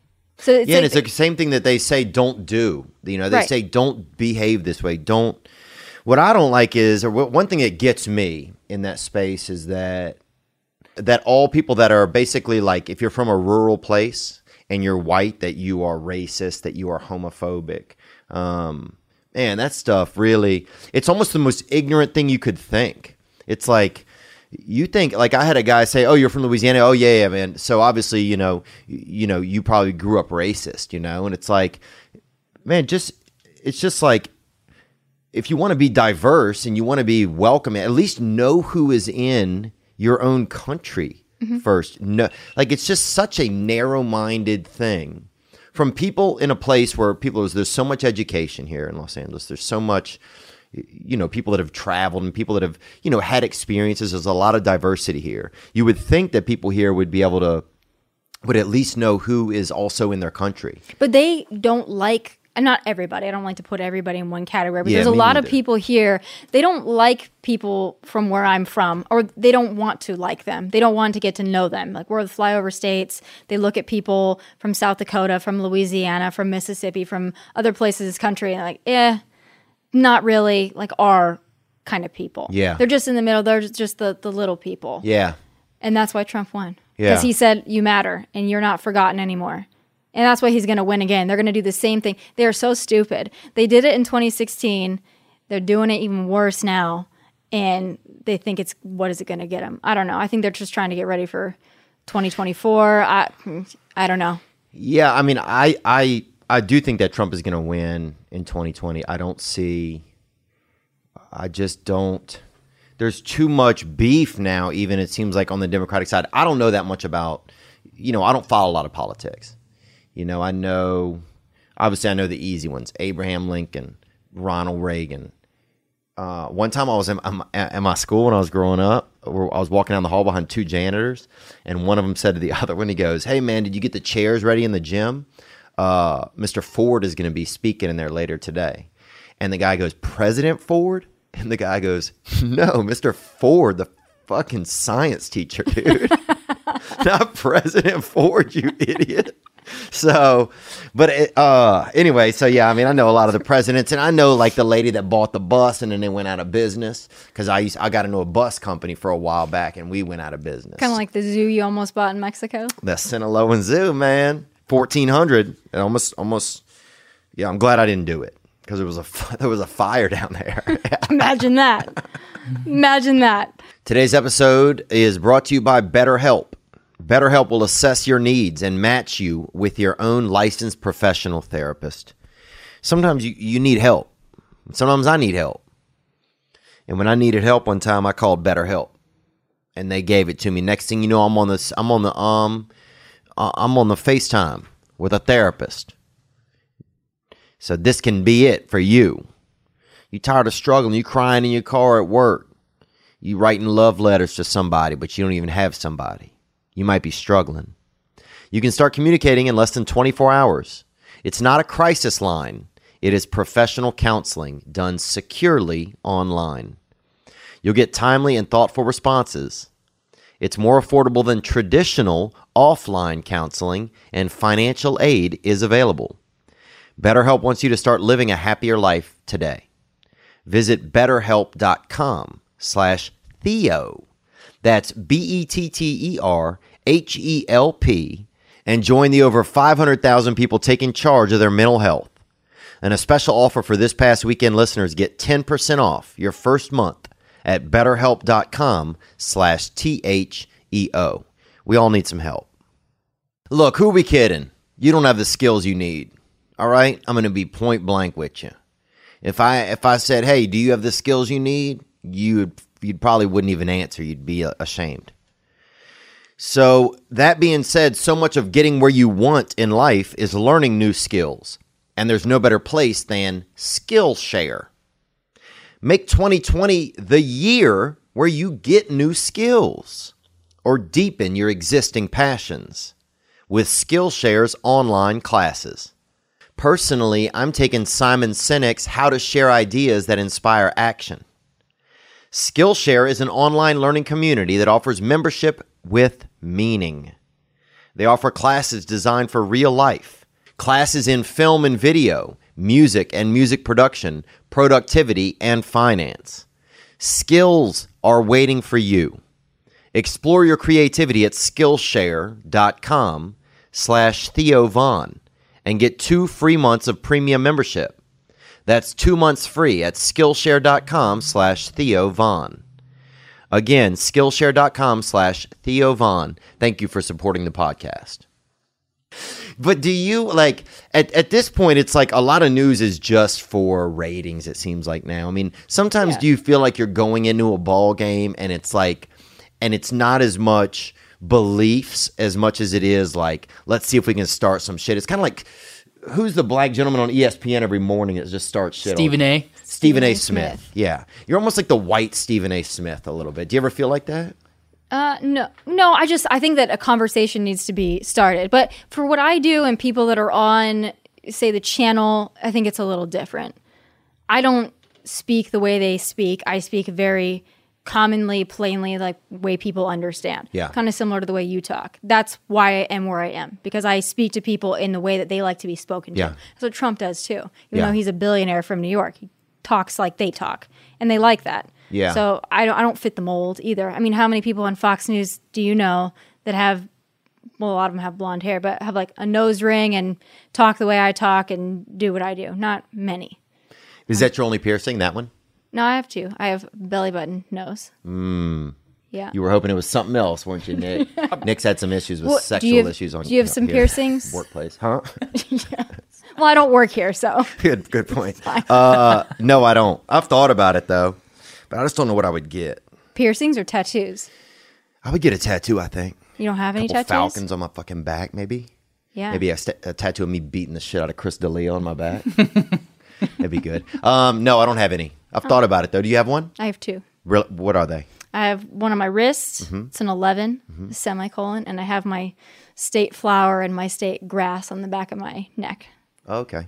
So it's yeah, like, and it's the same thing that they say don't do. You know, they Right. say don't behave this way. Don't. What I don't like is, or what- one thing that gets me in that space is that that all people that are basically like, if you're from a rural place and you're white, that you are racist, that you are homophobic. Um, man, that stuff really, it's almost the most ignorant thing you could think. It's like, you think, like I had a guy say, oh, you're from Louisiana? Oh, yeah, yeah, man. So obviously, you know, you, you know, you probably grew up racist, you know? And it's like, man, just, it's just like, if you want to be diverse and you want to be welcoming, at least know who is in your own country first. No, like it's just such a narrow-minded thing. From people in a place where people, there's so much education here in Los Angeles. There's so much, you know, people that have traveled and people that have, you know, had experiences. There's a lot of diversity here. You would think that people here would be able to, would at least know who is also in their country. But they don't like, and not everybody, I don't like to put everybody in one category, but Yeah, there's a me lot of neither. people here, they don't like people from where I'm from, or they don't want to like them. They don't want to get to know them. Like, we're the flyover states. They look at people from South Dakota, from Louisiana, from Mississippi, from other places in this country, and like, eh, not really like our kind of people. Yeah. They're just in the middle. They're just the, the little people. Yeah. And that's why Trump won. Yeah. Because he said, you matter, and you're not forgotten anymore. And that's why he's going to win again. They're going to do the same thing. They are so stupid. They did it in twenty sixteen. They're doing it even worse now. And they think it's, what is it going to get them? I don't know. I think they're just trying to get ready for twenty twenty-four. I, I don't know. Yeah, I mean, I I I do think that Trump is going to win in twenty twenty. I don't see. I just don't. There's too much beef now. Even it seems like on the Democratic side. I don't know that much about. You know, I don't follow a lot of politics. You know, I know. Obviously, I know the easy ones: Abraham Lincoln, Ronald Reagan. Uh, one time I was in, um, at my school when I was growing up. Where I was walking down the hall behind two janitors, and one of them said to the other one, he goes, "Hey, man, did you get the chairs ready in the gym? Uh, Mister Ford is going to be speaking in there later today." And the guy goes, "President Ford?" And the guy goes, "No, Mister Ford, the fucking science teacher, dude. Not President Ford, you idiot." So, but it, uh, anyway, so yeah, I mean, I know a lot of the presidents, and I know like the lady that bought the bus and then they went out of business, because I used I got into a bus company for a while back, and we went out of business. Kind of like the zoo you almost bought in Mexico. The Sinaloan Zoo, man, fourteen hundred, and almost almost. Yeah, I'm glad I didn't do it because there was a there was a fire down there. Imagine that. Imagine that. Today's episode is brought to you by BetterHelp. BetterHelp will assess your needs and match you with your own licensed professional therapist. Sometimes you, you need help. Sometimes I need help. And when I needed help one time, I called BetterHelp, and they gave it to me. Next thing you know, I'm on this. I'm on the um, I'm on the FaceTime with a therapist. So this can be it for you. You tired of struggling, you crying in your car at work. You writing love letters to somebody, but you don't even have somebody. You might be struggling. You can start communicating in less than twenty-four hours. It's not a crisis line. It is professional counseling done securely online. You'll get timely and thoughtful responses. It's more affordable than traditional offline counseling, and financial aid is available. BetterHelp wants you to start living a happier life today. Visit betterhelp.com slash Theo. That's B-E-T-T-E-R-H-E-L-P and join the over five hundred thousand people taking charge of their mental health. And a special offer for this past weekend listeners, get ten percent off your first month at betterhelp.com slash T-H-E-O. We all need some help. Look, who are we kidding? You don't have the skills you need. All right? I'm going to be point blank with you. If I if I said, hey, do you have the skills you need? You'd, you'd probably wouldn't even answer. You'd be ashamed. So that being said, so much of getting where you want in life is learning new skills. And there's no better place than Skillshare. Make twenty twenty the year where you get new skills or deepen your existing passions with Skillshare's online classes. Personally, I'm taking Simon Sinek's How to Share Ideas That Inspire Action. Skillshare is an online learning community that offers membership with meaning. They offer classes designed for real life, classes in film and video, music and music production, productivity, and finance. Skills are waiting for you. Explore your creativity at Skillshare.com slash Theo Von and get two free months of premium membership. That's two months free at Skillshare.com slash Theo Von. Again, Skillshare.com slash Theo Von. Thank you for supporting the podcast. But do you, like, at, at this point, it's like a lot of news is just for ratings, it seems like now. I mean, sometimes Yeah. do you feel like you're going into a ball game and it's like, and it's not as much beliefs as much as it is like, let's see if we can start some shit. It's kind of like, who's the black gentleman on E S P N every morning that just starts shit? Stephen on? A. Stephen A. Stephen A. Smith. Smith. Yeah. You're almost like the white Stephen A. Smith a little bit. Do you ever feel like that? Uh, no, no. I just I think that a conversation needs to be started. But for what I do and people that are on, say, the channel, I think it's a little different. I don't speak the way they speak. I speak very commonly, plainly, like way people understand. Yeah. Kind of similar to the way you talk. That's why I am where I am, because I speak to people in the way that they like to be spoken to. Yeah. That's what Trump does too. Even Yeah. though he's a billionaire from New York, he talks like they talk, and they like that. Yeah. So I don't I don't fit the mold either. I mean, how many people on Fox News do you know that have, well, a lot of them have blonde hair, but have like a nose ring and talk the way I talk and do what I do? Not many. Is that your only piercing, that one? No, I have two. I have belly button nose. Mm. Yeah. You were hoping it was something else, weren't you, Nick? Nick's had some issues with Well, do sexual you have- issues on do you have some here. piercings? Workplace. Huh? Well, I don't work here, so. Good, good point. Uh, no, I don't. I've thought about it, though, but I just don't know what I would get. Piercings or tattoos? I would get a tattoo, I think. You don't have any Couple tattoos? falcons on my fucking back, maybe. Yeah. Maybe a, st- a tattoo of me beating the shit out of Chris D'Elia on my back. That'd be good. Um, no, I don't have any. I've thought about it, though. Do you have one? I have two. Real, what are they? I have one on my wrist. Mm-hmm. It's an eleven, a semicolon, and I have my state flower and my state grass on the back of my neck. Okay.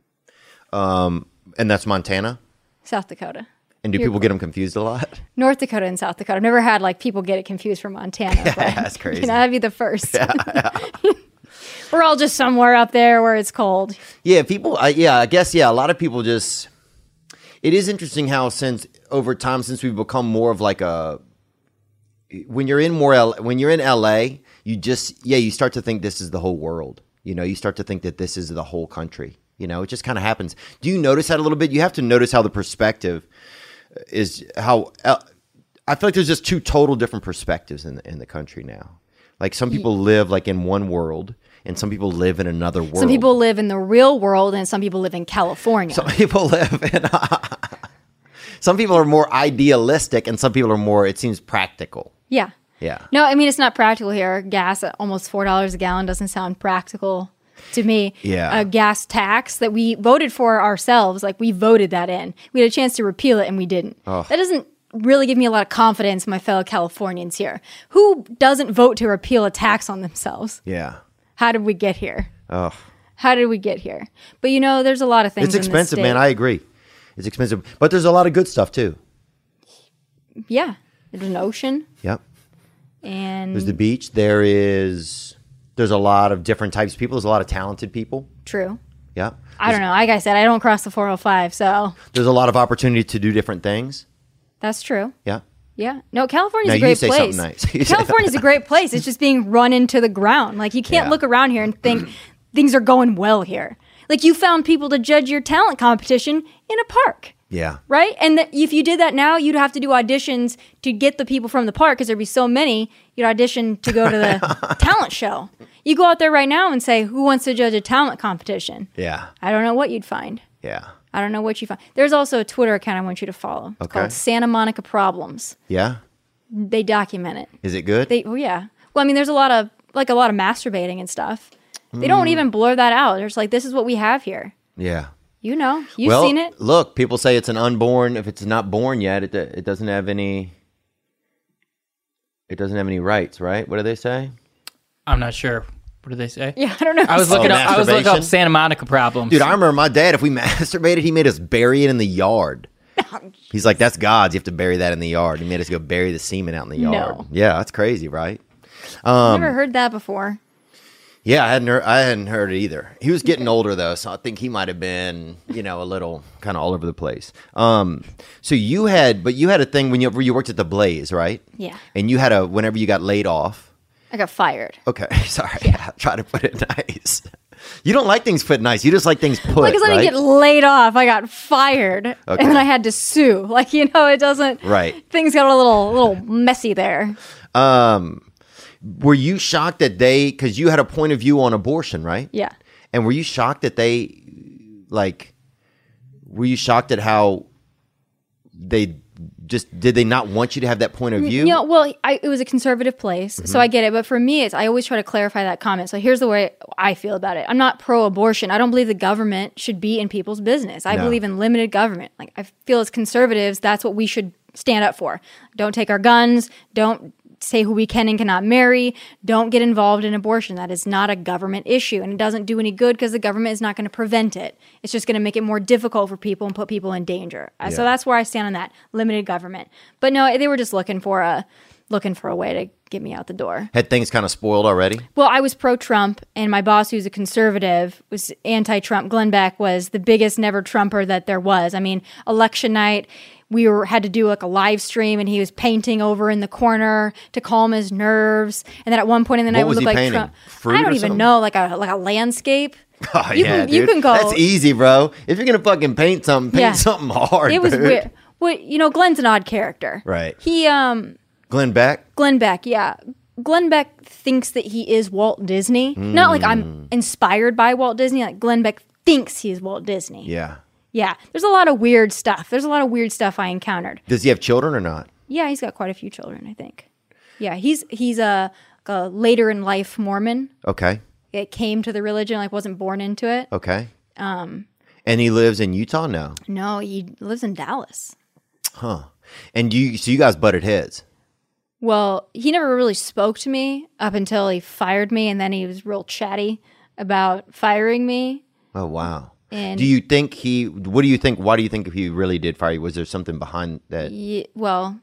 Um, and that's Montana? South Dakota. And do You're people get them confused a lot? North Dakota and South Dakota. I've never had like people get it confused for Montana. Yeah, but, that's crazy. You know, that'd be the first. Yeah, yeah. We're all just somewhere up there where it's cold. Yeah, people, I, yeah, I guess, yeah, a lot of people just, it is interesting how since, over time, since we've become more of like a, when you're in more, L, when you're in L A, you just, yeah, you start to think this is the whole world. You know, you start to think that this is the whole country. You know, it just kind of happens. Do you notice that a little bit? You have to notice how the perspective is, how, I feel like there's just two total different perspectives in the, in the country now. Like some people live like in one world, and some people live in another world. Some people live in the real world, and some people live in California. Some people live in. some people are more idealistic, and some people are more, it seems, practical. Yeah. Yeah. No, I mean, it's not practical here. Gas at almost four dollars a gallon doesn't sound practical to me. Yeah. A gas tax that we voted for ourselves, like we voted that in. We had a chance to repeal it and we didn't. Oh. That doesn't really give me a lot of confidence in my fellow Californians here. Who doesn't vote to repeal a tax on themselves? Yeah. How did we get here? Oh. How did we get here? But you know, there's a lot of things. It's in this expensive, state. man. I agree. It's expensive. But there's a lot of good stuff, too. Yeah. There's an ocean Yep. and There's the beach. There is, there's a lot of different types of people. There's a lot of talented people. true. Yep. I don't know. Like I said, I don't cross the four oh five, so There's a lot of opportunity to do different things. that's true. Yeah. Yeah. No, California's Now a you great say place. something nice. You say California's a great place. It's just being run into the ground. Like you can't Yeah. look around here and think things are going well here. Like you found people to judge your talent competition in a park. Yeah. Right? And th- if you did that now, you'd have to do auditions to get the people from the park because there'd be so many. You'd audition to go to the talent show. You go out there right now and say, who wants to judge a talent competition? Yeah. I don't know what you'd find. Yeah. I don't know what you find. There's also a Twitter account I want you to follow. It's Okay. called Santa Monica Problems. Yeah. They document it. Is it good? They, oh yeah. Well, I mean, there's a lot of like a lot of masturbating and stuff. They don't even blur that out. They're just like, this is what we have here. yeah. You know, you've well, seen it. Look, people say it's an unborn. If it's not born yet, it it doesn't have any. It doesn't have any rights, right? What do they say? I'm not sure. What did they say? Yeah, I don't know. I was Oh, looking up. I was looking up masturbation? Santa Monica problems. Dude, I remember my dad. If we masturbated, he made us bury it in the yard. He's like, "That's God's. You have to bury that in the yard." He made us go bury the semen out in the No. yard. Yeah, that's crazy, right? I've never heard that before. Yeah, I hadn't heard, I hadn't heard it either. He was getting older though, so I think he might have been, you know, a little kind of all over the place. Um, so you had, but you had a thing when you you worked at the Blaze, right? Yeah. And you had a whenever you got laid off. I got fired. Okay, sorry. Yeah. Try to put it nice. You don't like things put nice. You just like things put. Like, 'cause I right? didn't get laid off. I got fired, Okay. and then I had to sue. Like, you know, it doesn't. Right. Things got a little, little messy there. Um, were you shocked that they? Because you had a point of view on abortion, right? Yeah. And were you shocked that they, like, were you shocked at how they just did they not want you to have that point of view? You know, well, I, it was a conservative place, so I get it. But for me, it's I always try to clarify that comment. So here's the way I feel about it. I'm not pro-abortion. I don't believe the government should be in people's business. I No. believe in limited government. Like I feel as conservatives, that's what we should stand up for. Don't take our guns. Don't say who we can and cannot marry. Don't get involved in abortion. That is not a government issue, and it doesn't do any good because the government is not going to prevent it. It's just going to make it more difficult for people and put people in danger. Uh, So Yeah. that's where I stand on that limited government. But no, they were just looking for a looking for a way to get me out the door. Had things kind of spoiled already? Well, I was pro-Trump, and my boss, who's a conservative, was anti-Trump. Glenn Beck was the biggest never-Trumper that there was. I mean, election night, we were had to do like a live stream, and he was painting over in the corner to calm his nerves. And then at one point in the night, What was we he looked like painting? Trump. Fruit I don't or even something? know, like a like a landscape. Oh You yeah, can- dude. you can go- That's easy, bro. If you're gonna fucking paint something, paint Yeah. something hard. It was dude. weird. Well, you know, Glenn's an odd character. Right. He um. Glenn Beck. Glenn Beck, yeah. Glenn Beck thinks that he is Walt Disney. Not like Hmm. I'm inspired by Walt Disney. Like Glenn Beck thinks he's Walt Disney. Yeah. Yeah. There's a lot of weird stuff. There's a lot of weird stuff I encountered. Does he have children or not? Yeah, he's got quite a few children, I think. Yeah, he's he's a, a later in life Mormon. Okay. It came to the religion, like wasn't born into it. Okay. Um. And he lives in Utah now. No, he lives in Dallas. Huh. And you, so you guys butted heads. Well, he never really spoke to me up until he fired me, and then he was real chatty about firing me. Oh wow. And Do you think he? What do you think? Why do you think he really did fire you? Was there something behind that? Ye- well,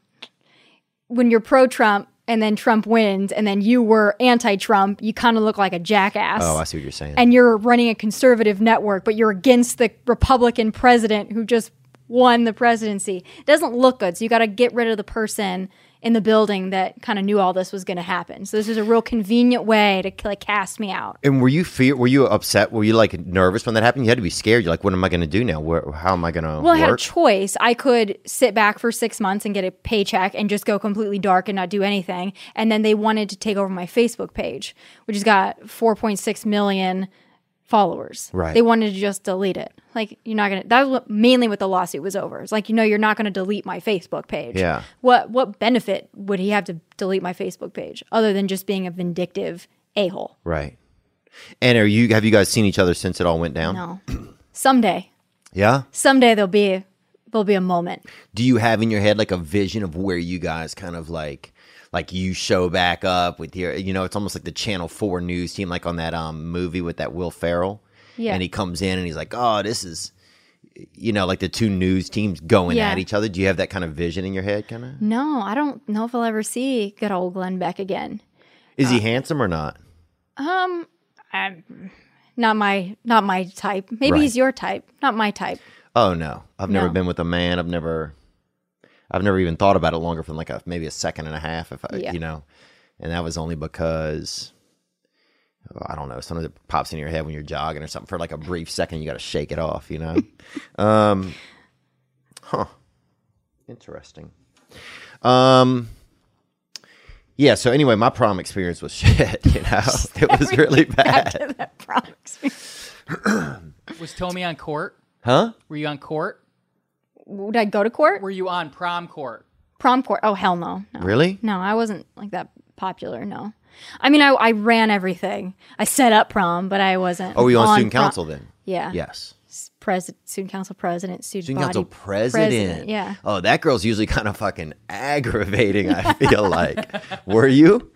when you're pro-Trump and then Trump wins and then you were anti-Trump, you kind of look like a jackass. Oh, I see what you're saying. And you're running a conservative network, but you're against the Republican president who just won the presidency. It doesn't look good. So you got to get rid of the person in the building that kind of knew all this was going to happen. So this is a real convenient way to like cast me out. And were you fear? Were you upset? Were you like nervous when that happened? You had to be scared. You're like, what am I going to do now? Where? How am I going to Well, I had a work? choice. I could sit back for six months and get a paycheck and just go completely dark and not do anything. And then they wanted to take over my Facebook page, which has got four point six million followers. Right. They wanted to just delete it. Like, you're not going to, that was what, mainly what the lawsuit was over. It's like, you know, you're not going to delete my Facebook page. Yeah. What, what benefit would he have to delete my Facebook page other than just being a vindictive a-hole? Right. And are you, have you guys seen each other since it all went down? No. Someday. Yeah? Someday there'll be, there'll be a moment. Do you have in your head like a vision of where you guys kind of like, like you show back up with your, you know, it's almost like the Channel four news team, like on that um movie with that Will Ferrell. Yeah. And he comes in and he's like, oh, this is, you know, like the two news teams going Yeah. at each other. Do you have that kind of vision in your head, kind of? No, I don't know if I'll ever see good old Glenn Beck again. Is he handsome or not? Um, I'm not my, not my type. Maybe Right. he's your type, not my type. Oh no, I've never No. been with a man. I've never, I've never even thought about it longer than like a maybe a second and a half, if I, Yeah. you know, and that was only because oh, I don't know, something that pops in your head when you're jogging or something for like a brief second. You got to shake it off, you know. um, huh. Interesting. Um. Yeah. So anyway, my prom experience was shit. You know, it was really Back bad. to that prom experience. Was Tommy on court? Huh? Were you on court? Would I go to court? Were you on prom court? Prom court? Oh, hell no. no. Really? No, I wasn't like that popular. No. I mean, I, I ran everything. I set up prom, but I wasn't. Oh, were you on student prom. council then? Yeah. Yes. President, student council president, student, Student body council president. Yeah. Oh, that girl's usually kind of fucking aggravating, I feel like. Were you?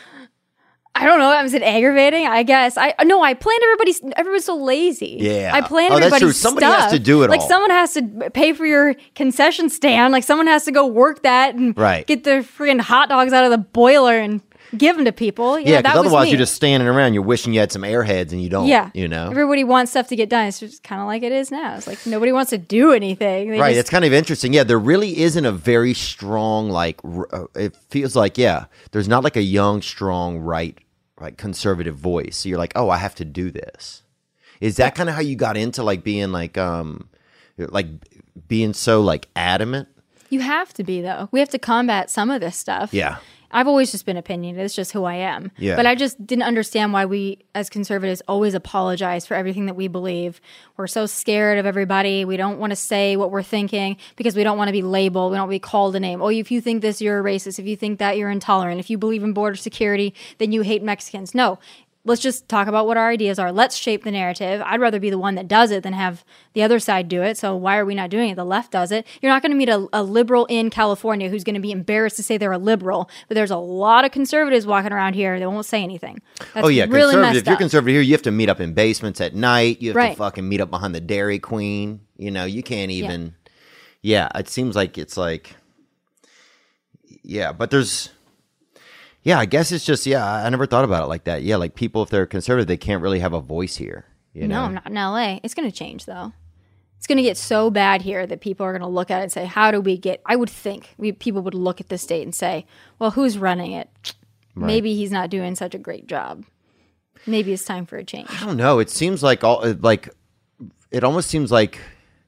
I don't know. Was it aggravating? I guess. I no. I planned everybody's. Everybody's so lazy. Yeah. I planned Oh, that's everybody's true. Somebody has stuff. to do it Like all. someone has to pay for your concession stand. Like someone has to go work that and Right. get the freaking hot dogs out of the boiler and give them to people. Yeah, Yeah, that because was otherwise me. you're just standing around. You're wishing you had some airheads and you don't. Yeah. You know? Everybody wants stuff to get done. It's just kind of like it is now. It's like nobody wants to do anything. They Right. just- It's kind of interesting. Yeah, there really isn't a very strong, like, r- uh, it feels like, yeah, there's not like a young, strong, right, like conservative voice. So you're like, oh, I have to do this. Is that kind of how you got into like being like, um, like being so like adamant? You have to be, though. We have to combat some of this stuff. Yeah. I've always just been opinionated. It's just who I am. Yeah. But I just didn't understand why we, as conservatives, always apologize for everything that we believe. We're so scared of everybody. We don't want to say what we're thinking because we don't want to be labeled. We don't want to be called a name. Oh, if you think this, you're a racist. If you think that, you're intolerant. If you believe in border security, then you hate Mexicans. No. Let's just talk about what our ideas are. Let's shape the narrative. I'd rather be the one that does it than have the other side do it. So why are we not doing it? The left does it. You're not going to meet a, a liberal in California who's going to be embarrassed to say they're a liberal. But there's a lot of conservatives walking around here that won't say anything. That's Oh yeah, really conservative. messed If you're up. conservative here, you have to meet up in basements at night. You have to Right. fucking meet up behind the Dairy Queen. You know, you can't even. Yeah, it seems like it's like. Yeah, but there's. Yeah, I guess it's just yeah. I never thought about it like that. Yeah, like people, if they're conservative, they can't really have a voice here. You know? No, not in L A. It's going to change, though. It's going to get so bad here that people are going to look at it and say, how do we get... I would think we, people would look at the state and say, well, who's running it? Maybe he's not doing such a great job. Maybe it's time for a change. I don't know. It seems like all like it almost seems like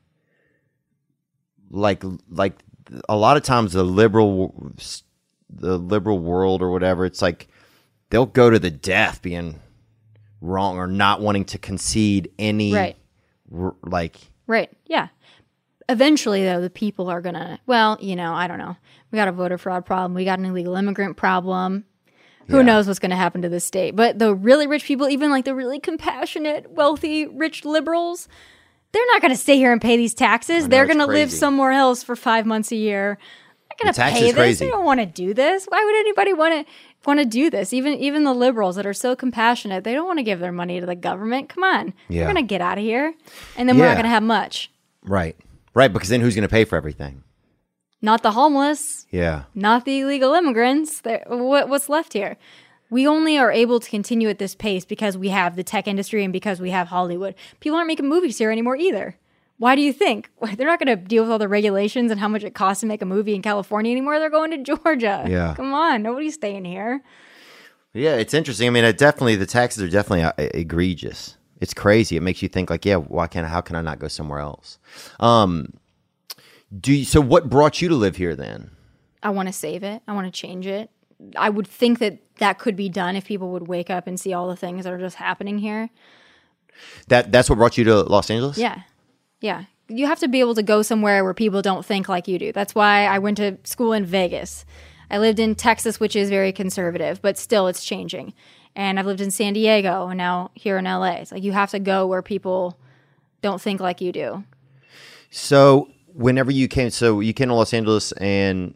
like like a lot of times the liberal the liberal world or whatever, it's like they'll go to the death being wrong or not wanting to concede any Right. r- like Right. Yeah. Eventually, though, the people are going to, well, you know, I don't know. We got a voter fraud problem. We got an illegal immigrant problem. Who Yeah. knows what's going to happen to this state? But the really rich people, even like the really compassionate, wealthy, rich liberals, they're not going to stay here and pay these taxes. know, They're it's going to live crazy. somewhere else for five months a year. They're going The to tax pay is this. crazy. They don't want to do this. Why would anybody want to want to do this? Even even the liberals that are so compassionate, they don't want to give their money to the government. Come on, Yeah. we're going to get out of here, and then we're Yeah. not going to have much. right right because then who's going to pay for everything? Not the homeless, Yeah. not the illegal immigrants. They're- What, what's left here? We only are able to continue at this pace because we have the tech industry and because we have Hollywood. People aren't making movies here anymore either. Why do you think? They're not going to deal with all the regulations and how much it costs to make a movie in California anymore. They're going to Georgia. Yeah. Come on. Nobody's staying here. Yeah, it's interesting. I mean, it definitely the taxes are definitely uh, egregious. It's crazy. It makes you think like, yeah, why can't how can I not go somewhere else? Um, do you, so what brought you to live here then? I want to save it. I want to change it. I would think that that could be done if people would wake up and see all the things that are just happening here. That that's what brought you to Los Angeles? Yeah. Yeah. You have to be able to go somewhere where people don't think like you do. That's why I went to school in Vegas. I lived in Texas, which is very conservative, but still it's changing. And I've lived in San Diego and now here in L A. It's like you have to go where people don't think like you do. So whenever you came, so you came to Los Angeles and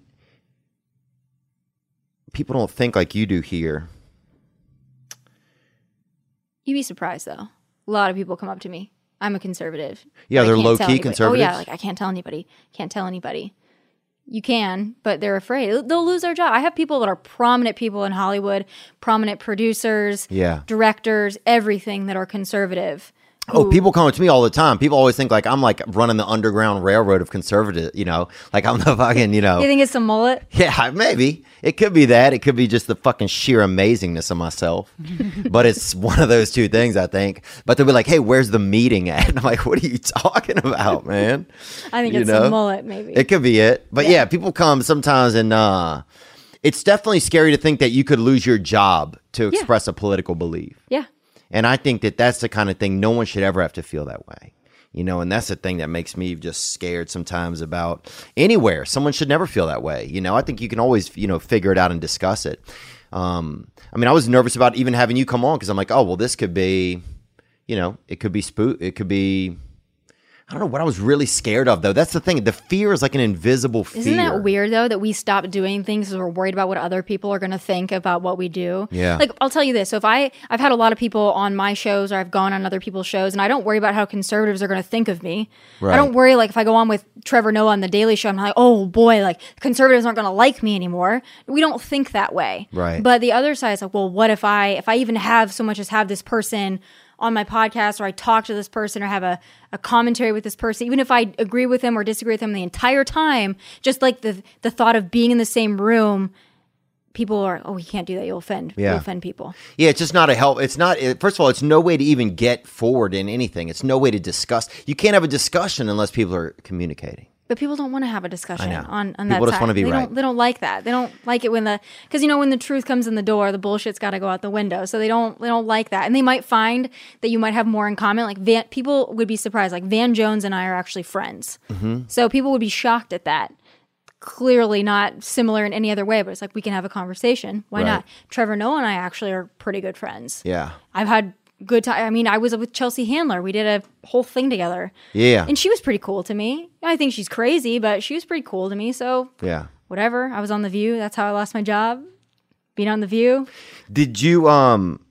people don't think like you do here. You'd be surprised, though. A lot of people come up to me. I'm a conservative. Yeah, but I they're can't low tell key anybody. conservatives. Oh yeah, like I can't tell anybody. Can't tell anybody. You can, but they're afraid. They'll lose their job. I have people that are prominent people in Hollywood, prominent producers, Yeah. directors, everything that are conservative. Oh, who- people come up to me all the time. People always think like I'm like running the underground railroad of conservative, you know, like I'm the fucking, you know. You think it's a mullet? Yeah, maybe. It could be that. It could be just the fucking sheer amazingness of myself. But it's one of those two things, I think. But they'll be like, hey, where's the meeting at? And I'm like, what are you talking about, man? I think You it's know? a mullet, maybe. It could be it. But yeah, people come sometimes and uh, it's definitely scary to think that you could lose your job to express a political belief. yeah. And I think that that's the kind of thing no one should ever have to feel that way. You know, and that's the thing that makes me just scared sometimes about anywhere. Someone should never feel that way. You know, I think you can always, you know, figure it out and discuss it. Um, I mean, I was nervous about even having you come on because I'm like, oh, well, this could be, you know, it could be spook. It could be, I don't know what I was really scared of, though. That's the thing. The fear is like an invisible fear. Isn't that weird, though, that we stop doing things because we're worried about what other people are going to think about what we do? Yeah. Like, I'll tell you this. So if I, I've had a lot of people on my shows or I've gone on other people's shows, and I don't worry about how conservatives are going to think of me. Right. I don't worry, like, if I go on with Trevor Noah on The Daily Show, I'm like, oh, boy, like, conservatives aren't going to like me anymore. We don't think that way. Right. But the other side is like, well, what if I, if I even have so much as have this person on my podcast, or I talk to this person or have a, a commentary with this person, even if I agree with them or disagree with them the entire time, just like the the thought of being in the same room, people are, oh, you can't do that. You'll offend. Yeah. You'll offend people. Yeah, it's just not a help. It's not, it, first of all, it's no way to even get forward in anything. It's no way to discuss. You can't have a discussion unless people are communicating. But people don't want to have a discussion I know. on, on People that just side. wanna be they right. Don't, they don't like that. They don't like it when the, because you know when the truth comes in the door, the bullshit's got to go out the window. So they don't they don't like that, and they might find that you might have more in common. Like Van, people would be surprised. Like Van Jones and I are actually friends, Mm-hmm. so people would be shocked at that. Clearly not similar in any other way, but it's like we can have a conversation. Why Right. not? Trevor Noah and I actually are pretty good friends. Yeah. I've had good time. I mean, I was with Chelsea Handler. We did a whole thing together. Yeah. And she was pretty cool to me. I think she's crazy, but she was pretty cool to me. So Yeah. whatever. I was on The View. That's how I lost my job. Being on The View. Did you um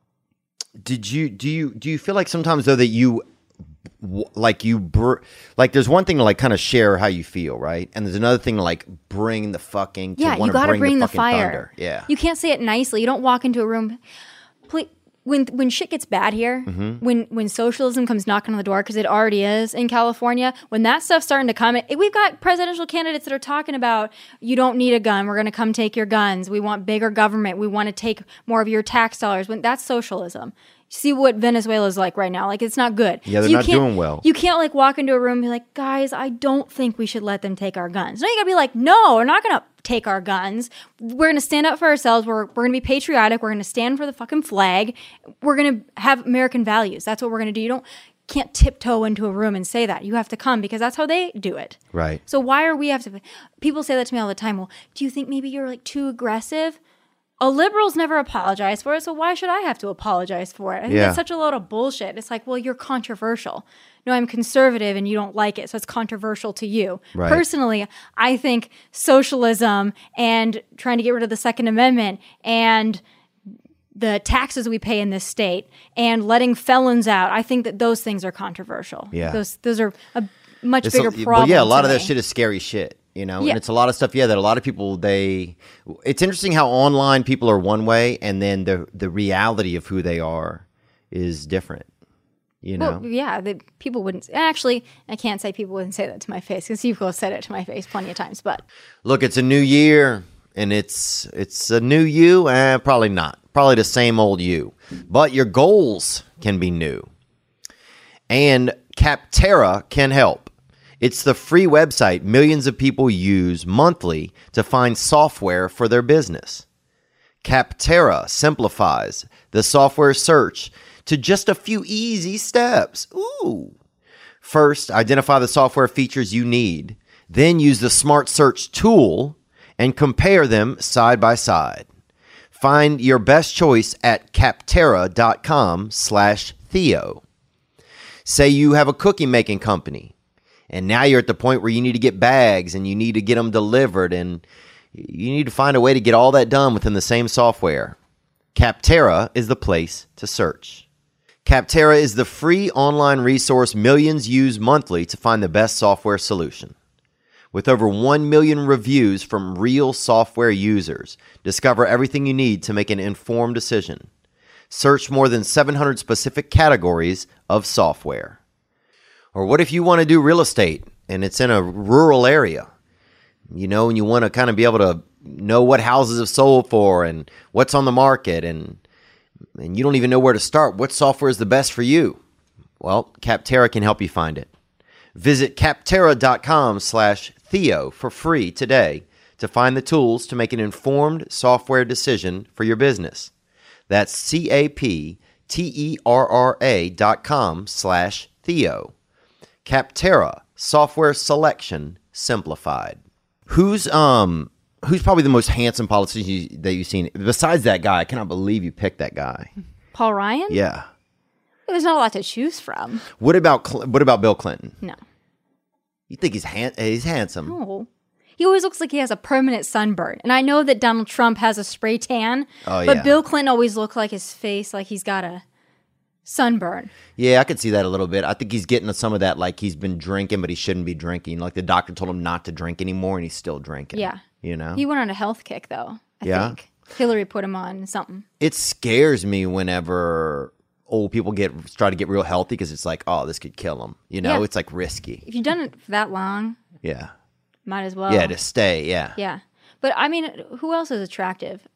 did you do you do you feel like sometimes though that you w- like you br- like there's one thing to like kind of share how you feel, right? And there's another thing to like bring the fucking to Yeah, you wanna got to bring, bring the, fucking fire. thunder. Yeah. You can't say it nicely. You don't walk into a room. Please, when when shit gets bad here, Mm-hmm. when when socialism comes knocking on the door, because it already is in California, when that stuff's starting to come, it, we've got presidential candidates that are talking about you don't need a gun. We're going to come take your guns. We want bigger government. We want to take more of your tax dollars. When that's socialism. See what Venezuela's like right now. Like, it's not good. Yeah, they're you not can't- doing well. You can't, like, walk into a room and be like, guys, I don't think we should let them take our guns. No, you gotta be like, no, we're not gonna take our guns. We're gonna stand up for ourselves. We're, we're gonna be patriotic. We're gonna stand for the fucking flag. We're gonna have American values. That's what we're gonna do. You don't can't tiptoe into a room and say that. You have to come because that's how they do it. Right. So why are we have to? People say that to me all the time. Well, do you think maybe you're like too aggressive? A liberal's never apologized for it, so why should I have to apologize for it? I think Yeah. that's such a load of bullshit. It's like, well, you're controversial. No, I'm conservative and you don't like it, so it's controversial to you. Right. Personally, I think socialism and trying to get rid of the Second Amendment and the taxes we pay in this state and letting felons out, I think that those things are controversial. Yeah. Those those are a much It's bigger a, problem. Well, yeah, a lot to of that me. shit is scary shit, you know? Yeah. And it's a lot of stuff, yeah, that a lot of people, they, it's interesting how online people are one way and then the the reality of who they are is different, you know? Well, yeah, the, people wouldn't. Actually, I can't say people wouldn't say that to my face because people have said it to my face plenty of times. But Look, it's a new year and it's it's a new you, eh, probably not. Probably the same old you. But your goals can be new. And Capterra can help. It's the free website millions of people use monthly to find software for their business. Capterra simplifies the software search to just a few easy steps. Ooh. First, identify the software features you need. Then use the Smart Search tool and compare them side by side. Find your best choice at capterra.com slash Theo. Say you have a cookie making company and now you're at the point where you need to get bags and you need to get them delivered and you need to find a way to get all that done within the same software. Capterra is the place to search. Capterra is the free online resource millions use monthly to find the best software solution. With over one million reviews from real software users, discover everything you need to make an informed decision. Search more than seven hundred specific categories of software. Or what if you want to do real estate and it's in a rural area? You know, and you want to kind of be able to know what houses have sold for and what's on the market and and you don't even know where to start. What software is the best for you? Well, Capterra can help you find it. Visit capterra.com slash Theo for free today to find the tools to make an informed software decision for your business. That's C-A-P-T-E-R-R-A dot com slash Theo. Capterra, software selection simplified. Who's um who's probably the most handsome politician you, that you've seen? Besides that guy, I cannot believe you picked that guy. Paul Ryan? Yeah. There's not a lot to choose from. What about Cl- what about Bill Clinton? No. You think he's han- he's handsome? No. He always looks like he has a permanent sunburn. And I know that Donald Trump has a spray tan, Oh, but yeah. Bill Clinton always looked like his face like he's got a sunburn. Yeah, I could see that a little bit. I think he's getting some of that, like he's been drinking, but he shouldn't be drinking. Like the doctor told him not to drink anymore, and he's still drinking. Yeah. You know? He went on a health kick, though, I Yeah? think. Hillary put him on something. It scares me whenever old people get try to get real healthy because it's like, oh, this could kill them. You know? Yeah. It's like risky. If you've done it for that long, Yeah. might as well. Yeah, to stay, yeah. Yeah. But, I mean, who else is attractive?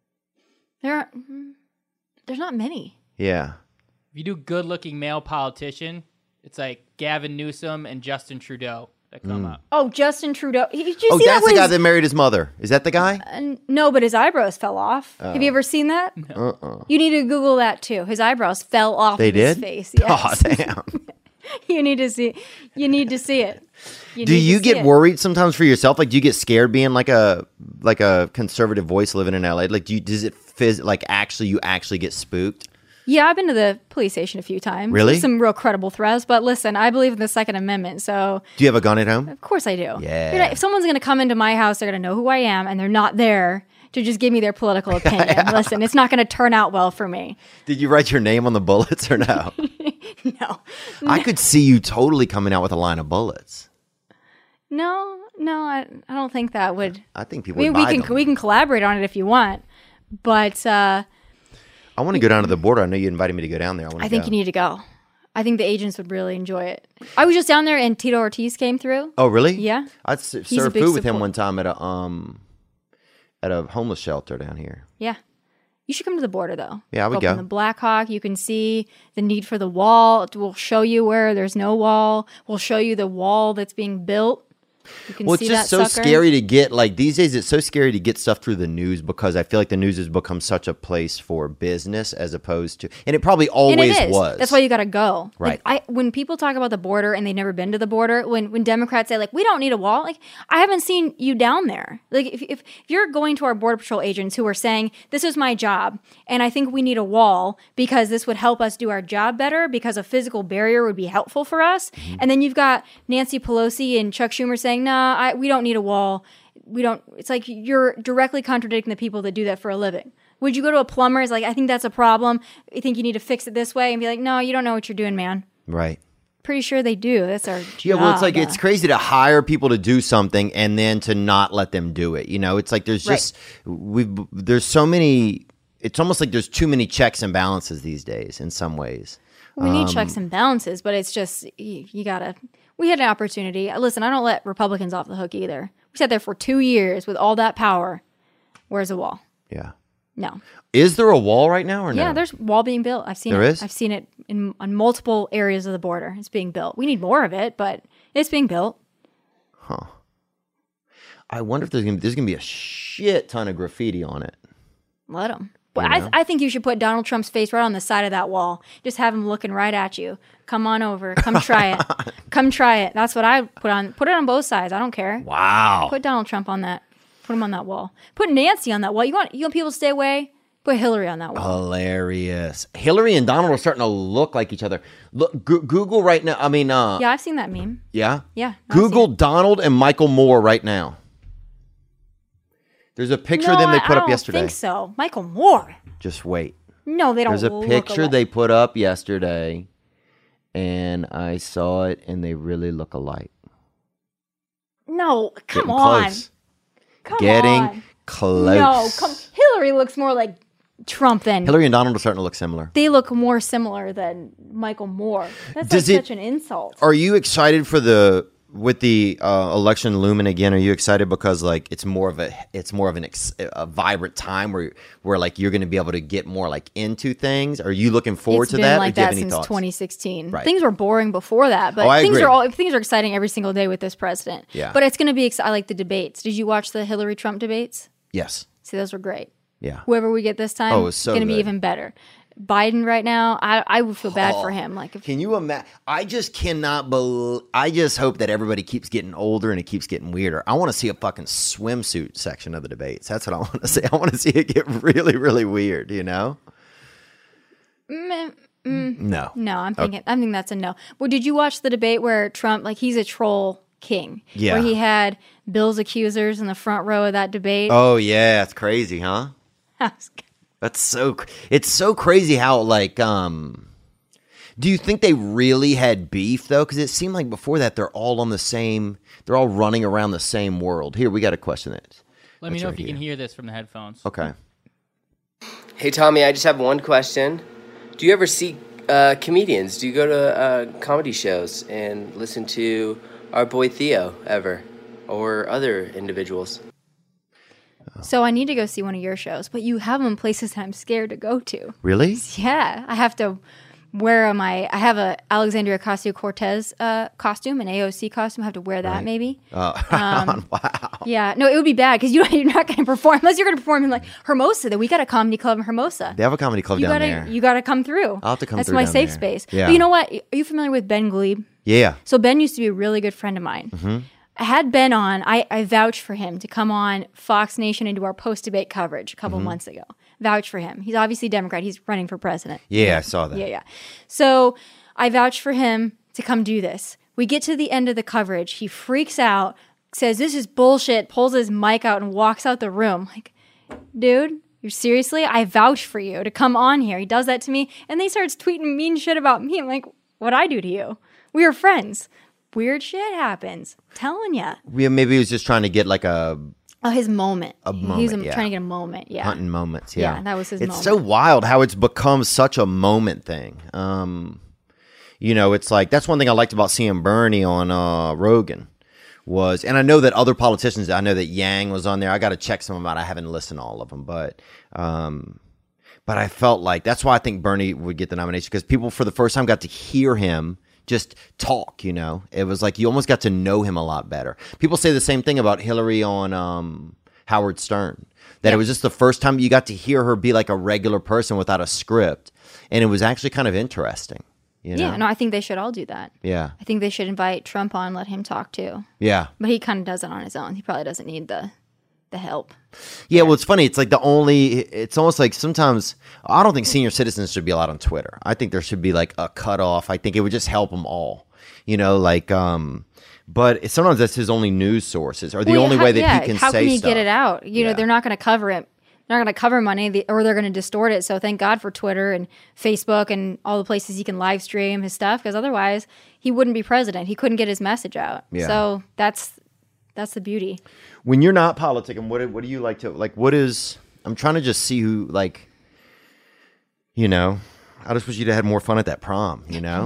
There are, mm, there's not many. Yeah. If you do good looking male politician, it's like Gavin Newsom and Justin Trudeau that come up. Oh, Justin Trudeau. Did you Oh, see that's that the when guy his- that married his mother. Is that the guy? Uh, no, but his eyebrows fell off. Have you ever seen that? Uh-uh. You need to Google that too. His eyebrows fell off They of his did? face. Oh, Yes. damn. you need to see. You need to see it. You Do need to you see get it. worried sometimes for yourself? Like, do you get scared being like a like a conservative voice living in L A? Like, do you, does it phys- like actually you actually get spooked? Yeah, I've been to the police station a few times. Really? Some real credible threats. But listen, I believe in the Second Amendment, so Do you have a gun at home? of course I do. Yeah. You're not- if someone's going to come into my house, they're going to know who I am, and they're not there to just give me their political opinion. Listen, it's not going to turn out well for me. Did you write your name on the bullets or no? No. I could see you totally coming out with a line of bullets. No, no, I, I don't think that would. I think people We, would we buy can them. we can collaborate on it if you want, but uh, I want to go down to the border. I know you invited me to go down there. I, want I think you need to go. I think the agents would really enjoy it. I was just down there, and Tito Ortiz came through. Oh, really? Yeah. I s- a served big food with him support- one time at a um at a homeless shelter down here. Yeah. You should come to the border, though. Yeah, I would up go. in the Black Hawk, you can see the need for the wall. We'll show you where there's no wall. We'll show you the wall that's being built. You can Well, see it's just that so sucker. scary to get, like, these days it's so scary to get stuff through the news because I feel like the news has become such a place for business as opposed to, and it probably always And it is. was. That's why you got to go. Right. Like, I when people talk about the border and they've never been to the border, when when Democrats say like we don't need a wall, like I haven't seen you down there. Like if if you're going to our border patrol agents who are saying this is my job and I think we need a wall because this would help us do our job better because a physical barrier would be helpful for us, Mm-hmm. and then you've got Nancy Pelosi and Chuck Schumer saying nah, I, we don't need a wall. We don't. It's like you're directly contradicting the people that do that for a living. Would you go to a plumber? It's like, I think that's a problem. I think you need to fix it this way, and be like, no, you don't know what you're doing, man. right. Pretty sure they do. That's our job. Yeah, well, it's like it's crazy to hire people to do something and then to not let them do it. You know, it's like there's Right. just we've there's so many. It's almost like there's too many checks and balances these days. In some ways, We need um, checks and balances, but it's just you, you gotta. We had an opportunity. Listen, I don't let Republicans off the hook either. We sat there for two years with all that power. Where's the wall? yeah. No. Is there a wall right now or no? Yeah, there's wall being built. I've seen There it. is? I've seen it in on multiple areas of the border. It's being built. We need more of it, but it's being built. I wonder if there's gonna there's gonna be a shit ton of graffiti on it. Let them. Well, I, I think you should put Donald Trump's face right on the side of that wall. Just have him looking right at you. Come on over. Come try it. Come try it. That's what I put on. Put it on both sides. I don't care. Wow. Put Donald Trump on that. Put him on that wall. Put Nancy on that wall. You want you want people to stay away? Put Hillary on that wall. Hilarious. Hillary and Donald are starting to look like each other. Look, Go- Google right now. I mean, uh, Yeah, I've seen that meme. yeah? Yeah. I've Google seen it. Donald and Michael Moore right now. There's a picture No, of them they I- put I up don't yesterday. think so. Michael Moore. Just wait. No, they don't. There's a look picture alike. they put up yesterday, and I saw it, and they really look alike. No, come Getting on. close. Come Getting on. close. No, come. Hillary looks more like Trump than Hillary and Donald are starting to look similar. they look more similar than Michael Moore. That's Does like it- such an insult. Are you excited for the with the uh, election looming again? Are you excited because like it's more of a it's more of an ex, a vibrant time where where like you're going to be able to get more like into things? Are you looking forward It's to been that? like or do you have that any since thoughts? twenty sixteen. Right. Things were boring before that, but Oh, I things agree. are all things are exciting every single day with this president. Yeah. But it's going to be. Ex- I like the debates. Did you watch the Hillary Trump debates? Yes. See, those were great. Yeah. Whoever we get this time, Oh, it's so going to be good. even better. Biden right now, I I would feel bad for him. Like if Can you imagine? I just cannot believe. I just hope that everybody keeps getting older and it keeps getting weirder. I want to see a fucking swimsuit section of the debates. That's what I want to see. I want to see it get really, really weird. You know? mm, No. no, I'm thinking I'm thinking that's a no. Well, did you watch the debate where Trump, like he's a troll king, Yeah. where he had Bill's accusers in the front row of that debate? Oh yeah, it's crazy, huh? That's so. cr- It's so crazy how like um. Do you think they really had beef though? Because it seemed like before that they're all on the same. They're all running around the same world. Here we got a question that. Let me That's know right if you can here. hear this from the headphones. Okay. Hey, Tommy, I just have one question. Do you ever see uh, comedians? Do you go to uh, comedy shows and listen to our boy Theo ever? Or other individuals? So I need to go see one of your shows, but you have them in places that I'm scared to go to. Really? Yeah, I have to wear my. I have a Alexandria Ocasio Cortez uh, costume, an A O C costume. I have to wear that maybe. Uh, Um, wow. Yeah, no, it would be bad because you you're not going to perform unless you're going to perform in like Hermosa. That we got a comedy club in Hermosa. They have a comedy club You down gotta there. you gotta come through. I'll have to come That's through my down safe there. space. Yeah. But you know what? Are you familiar with Ben Glebe? yeah. So Ben used to be a really good friend of mine. Mm-hmm. I had Ben on. I, I vouched for him to come on Fox Nation and do our post debate coverage a couple Mm-hmm. months ago. Vouch for him. He's obviously Democrat. He's running for president. Yeah, I saw that. Yeah, yeah. So I vouched for him to come do this. We get to the end of the coverage. He freaks out, says, "This is bullshit," pulls his mic out and walks out the room. Like, dude, you're seriously? I vouch for you to come on here. He does that to me. And then he starts tweeting mean shit about me. I'm like, what'd I do to you? We were friends. Weird shit happens. Telling ya. Yeah, maybe he was just trying to get like a Oh, his moment. A He was moment, a- yeah. trying to get a moment. Yeah. hunting moments. Yeah, Yeah, that was his It's moment. so wild how it's become such a moment thing. Um, you know, it's like that's one thing I liked about seeing Bernie on uh, Rogan was, and I know that other politicians. I know that Yang was on there. I got to check some of them out. I haven't listened to all of them, but. Um, But I felt like that's why I think Bernie would get the nomination because people for the first time got to hear him just talk, you know. It was like you almost got to know him a lot better. People say the same thing about Hillary on um, Howard Stern. That Yeah. it was just the first time you got to hear her be like a regular person without a script. And it was actually kind of interesting, you know. Yeah, no, I think they should all do that. Yeah. I think they should invite Trump on, let him talk too. Yeah. But he kind of does it on his own. He probably doesn't need the the help. Yeah, well, it's funny. It's like the only. It's almost like sometimes I don't think senior citizens should be allowed on Twitter. I think there should be like a cutoff. I think it would just help them all. You know, like. um But sometimes that's his only news sources, or the Well, only how- way that yeah, he can how say can you stuff. get it out? You Yeah. know, they're not going to cover it. They're not going to cover money, the- or they're going to distort it. So thank God for Twitter and Facebook and all the places he can live stream his stuff, because otherwise he wouldn't be president. He couldn't get his message out. Yeah. So that's that's the beauty. When you're not politicking, what do- what do you like to like? What is? I'm trying to just see who like. You know, I just wish you'd have had more fun at that prom. You know.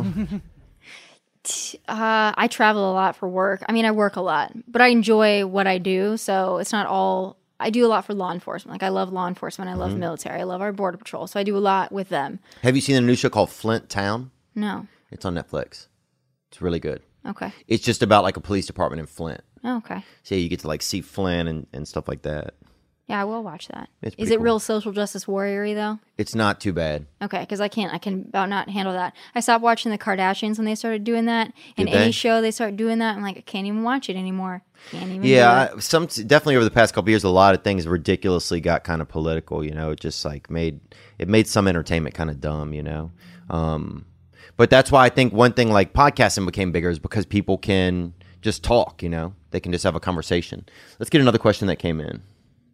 Uh, I travel a lot for work. I mean, I work a lot, but I enjoy what I do. So it's not all. I do a lot for law enforcement. Like I love law enforcement. I love Mm-hmm. military. I love our border patrol. So I do a lot with them. Have you seen the new show called Flint Town? No. It's on Netflix. It's really good. Okay. It's just about like a police department in Flint. Oh, okay. So yeah, you get to like see Flint and, and stuff like that. Yeah, I will watch that. It's Is pretty it cool. real social justice warrior-y, though? It's not too bad. Okay, because I can't. I can about not handle that. I stopped watching the Kardashians when they started doing that. And Did they? any show they start doing that, I'm like, I can't even watch it anymore. Can't even. do Yeah, it. I- some definitely over the past couple years, a lot of things ridiculously got kind of political. You know, it just like made it made some entertainment kind of dumb. You know, um, but that's why I think one thing like podcasting became bigger is because people can just talk. You know, they can just have a conversation. Let's get another question that came in.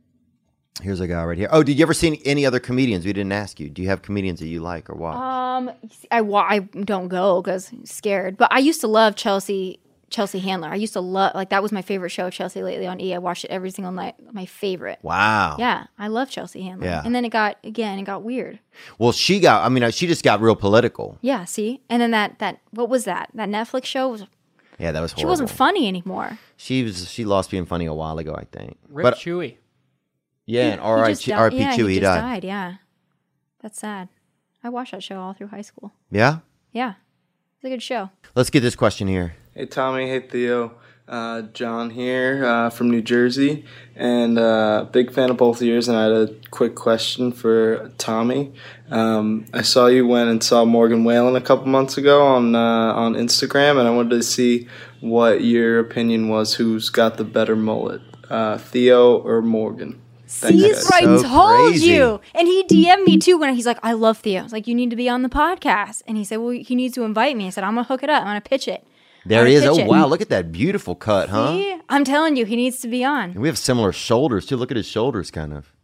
Here's a guy right here. Oh, did you ever see any, any other comedians? We didn't ask you. Do you have comedians that you like or watch? Um, I wa- I don't go because I'm scared. But I used to love Chelsea Chelsea Handler. I used to love like that was my favorite show, Chelsea Lately on E. I watched it every single night. My favorite. Wow. Yeah, I love Chelsea Handler. Yeah. And then it got again, it got weird. Well, she got. I mean, she just got real political. Yeah. See, and then that that what was that? That Netflix show was. Yeah, that was horrible. She wasn't funny anymore. She was. She lost being funny a while ago, I think. Rip But Chewy. yeah, and He R I just P di- R I P yeah, Chewy he just died. died. Yeah, that's sad. I watched that show all through high school. Yeah. Yeah, it's a good show. Let's get this question here. Hey Tommy, hey Theo, uh, John here uh, from New Jersey, and uh, big fan of both of yours. And I had a quick question for Tommy. Um, I saw you went and saw Morgan Wallen a couple months ago on uh, on Instagram, and I wanted to see what your opinion was. Who's got the better mullet, uh, Theo or Morgan? Thanks, See, guys. I So told crazy. you. And he D M'd me too when he's like, I love Theo. I was like, you need to be on the podcast. And he said, well, he needs to invite me. I said, I'm going to hook it up. I'm going to pitch it. There I'm he is. gonna Oh pitch it. wow, look at that beautiful cut, huh? See? I'm telling you, he needs to be on. And we have similar shoulders too. Look at his shoulders, kind of.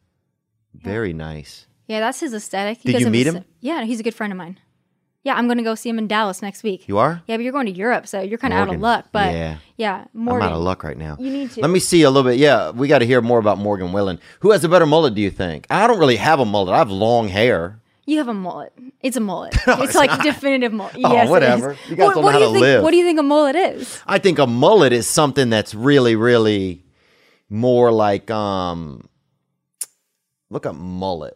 Very nice. Yeah, that's his aesthetic. He Did does you have meet a him? s- Yeah, he's a good friend of mine. Yeah, I'm going to go see him in Dallas next week. You are? Yeah, but you're going to Europe, so you're kind of out of Morgan. luck. But Yeah. yeah, Morgan. I'm out of luck right now. You need to. Let me see a little bit. Yeah, we got to hear more about Morgan Wallen. Who has a better mullet, do you think? I don't really have a mullet. I have long hair. You have a mullet. It's a mullet. it's like definitive mullet. Oh, yes, it whatever. is. You guys don't know do how you to think, live. What do you think a mullet is? I think a mullet is something that's really, really more like, um, look up mullet.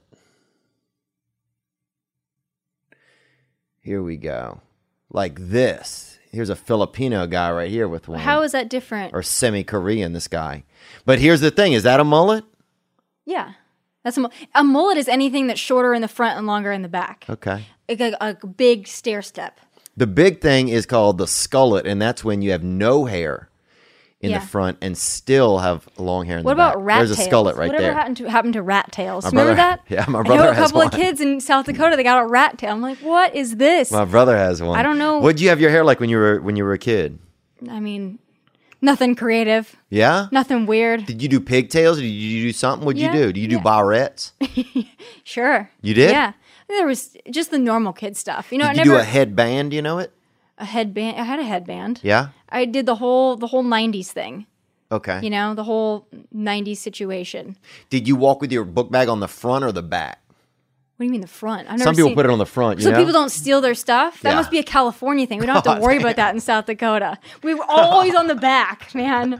Here we go. Like this. Here's a Filipino guy right here with one. How is that different? Or semi-Korean, this guy. But here's the thing. Is that a mullet? Yeah. That's a, mul- a mullet is anything that's shorter in the front and longer in the back. Okay. Like a, a big stair step. The big thing is called the skullet, and that's when you have no hair in Yeah. the front and still have long hair in What the back. about rat There's tails? a skullet right Whatever there. happened to happened to rat tails? My Remember brother- that? yeah, my I brother know a has couple of one. kids in South Dakota that got a rat tail. I'm like, what is this? My brother has one. I don't know. What'd you have your hair like when you were when you were a kid? I mean, nothing creative, Yeah? nothing weird. Did you do pigtails? Did you do something? What'd Yeah, you do? Did you do yeah. barrettes? Sure. You did? Yeah. There was just the normal kid stuff. You know, Did I you never do a headband? You know it? a headband. I had a headband. Yeah? I did the whole the whole nineties thing. Okay. You know, the whole nineties situation. Did you walk with your book bag on the front or the back? What do you mean the front? I've never Some people seen- put it on the front, you So know? people don't steal their stuff? That Yeah. must be a California thing. We don't have to Oh, worry man. about that in South Dakota. We were always on the back, man.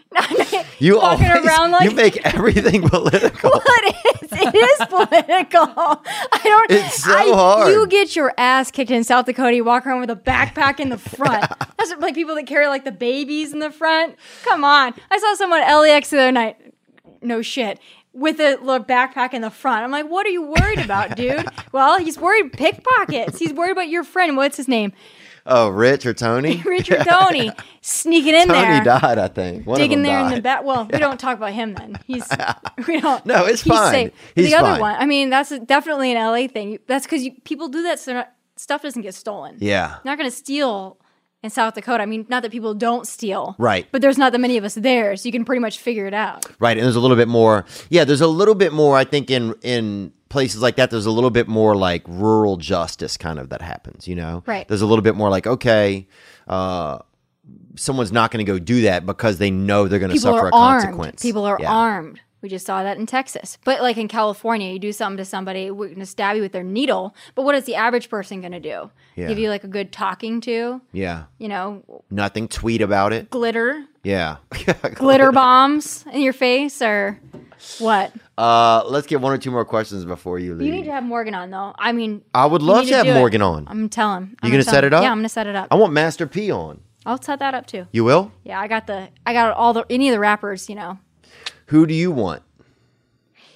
You walking always, around like you make everything political. What is? It is political. I don't. It's so I- hard. You get your ass kicked in South Dakota. You walk around with a backpack in the front. That's like people that carry like the babies in the front. Come on. I saw someone at L A X the other night. No shit. With a little backpack in the front. I'm like, what are you worried about, dude? Well, he's worried pickpockets. He's worried about your friend. What's his name? Oh, Rich or Tony? Richard Tony. Sneaking in Tony there. died, I think. One Digging of them there in died. the back. Well, we don't talk about him then. He's we don't. No, it's he's fine. Safe. But He's the other fine. one, I mean, that's definitely an L A thing. That's because people do that so not, stuff doesn't get stolen. Yeah. You're not going to steal in South Dakota. I mean, not that people don't steal, Right. But there's not that many of us there, so you can pretty much figure it out. Right, and there's a little bit more. Yeah, there's a little bit more. I think in in places like that, there's a little bit more like rural justice kind of that happens. You know, Right. There's a little bit more like okay, uh, someone's not going to go do that because they know they're going to People suffer are a armed. consequence. People are Yeah. armed. We just saw that in Texas. But like in California, you do something to somebody, we're going to stab you with their needle. But what is the average person going to do? Yeah. Give you like a good talking to, Yeah, you know, nothing. Tweet about it. glitter, Yeah, glitter bombs in your face, or what? Uh, let's get one or two more questions before you leave. You need to have Morgan on, though. I mean, I would you love need to have do it. Morgan on. I'm telling him. I'm You gonna tell set him. it up? Yeah, I'm gonna set it up. I want Master P on. I'll set that up too. You will? Yeah, I got the, I got all the any of the rappers, you know. Who do you want?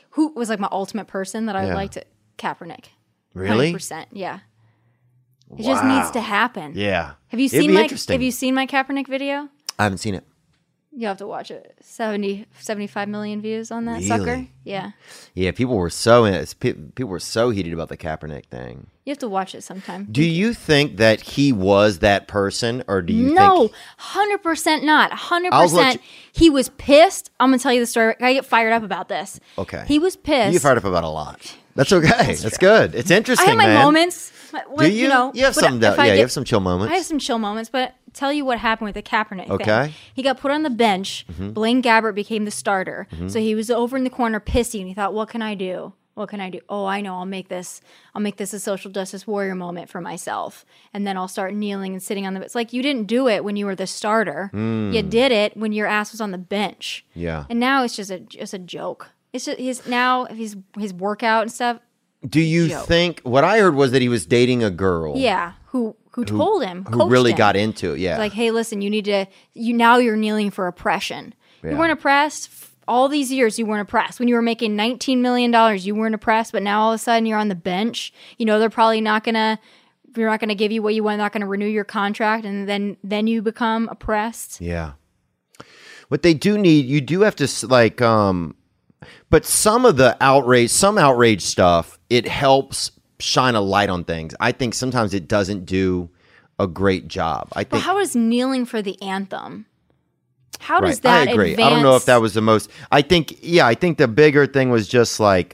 who was like my ultimate person that I Yeah. liked? Kaepernick. Really? one hundred percent. Yeah. It just needs to happen. Yeah. Have you It'd seen be my interesting. Have you seen my Kaepernick video? I haven't seen it. You have to watch it. seventy, seventy-five million views on that Really? sucker. Yeah. Yeah, people were so in it. Pe- People were so heated about the Kaepernick thing. You have to watch it sometime. Do you think that he was that person, or do you No, think? one hundred percent not. one hundred I'll let percent. He was pissed. I'm going to tell you the story. I get fired up about this. Okay. He was pissed. You get fired up about a lot. That's okay. That's, good. It's interesting, I have my man. moments. What, Do you? know, You have but some. if Yeah, I you get- have some chill moments. I have some chill moments, but tell you what happened with the Kaepernick thing. Okay. Mm-hmm. He got put on the bench. Blaine Gabbert became the starter. So he was over in the corner pissy, and he thought, what can I do? What can I do? Oh, I know. I'll make this. I'll make this a social justice warrior moment for myself, and then I'll start kneeling and sitting on the. It's like you didn't do it when you were the starter. You did it when your ass was on the bench. Mm. Yeah. And now it's just a just a joke. It's just his now his his workout and stuff. Do you joke. think what I heard was that he was dating a girl? Yeah, who who told him? Who coached really him. got into it? Yeah. Like, hey, listen, you need to. You now you're kneeling for oppression. Yeah. You weren't oppressed all these years. You weren't oppressed when you were making nineteen million dollars. You weren't oppressed, but now all of a sudden you're on the bench. You know they're probably not gonna. You're not gonna give you what you want. Not gonna renew your contract, and then then you become oppressed. Yeah. What they do need, you do have to s- like, um, but some of the outrage, some outrage stuff, it helps shine a light on things. I think sometimes it doesn't do a great job. I But think. how is kneeling for the anthem? How does Right. that I agree. advance? I don't know if that was the most. I think, yeah, I think the bigger thing was just like,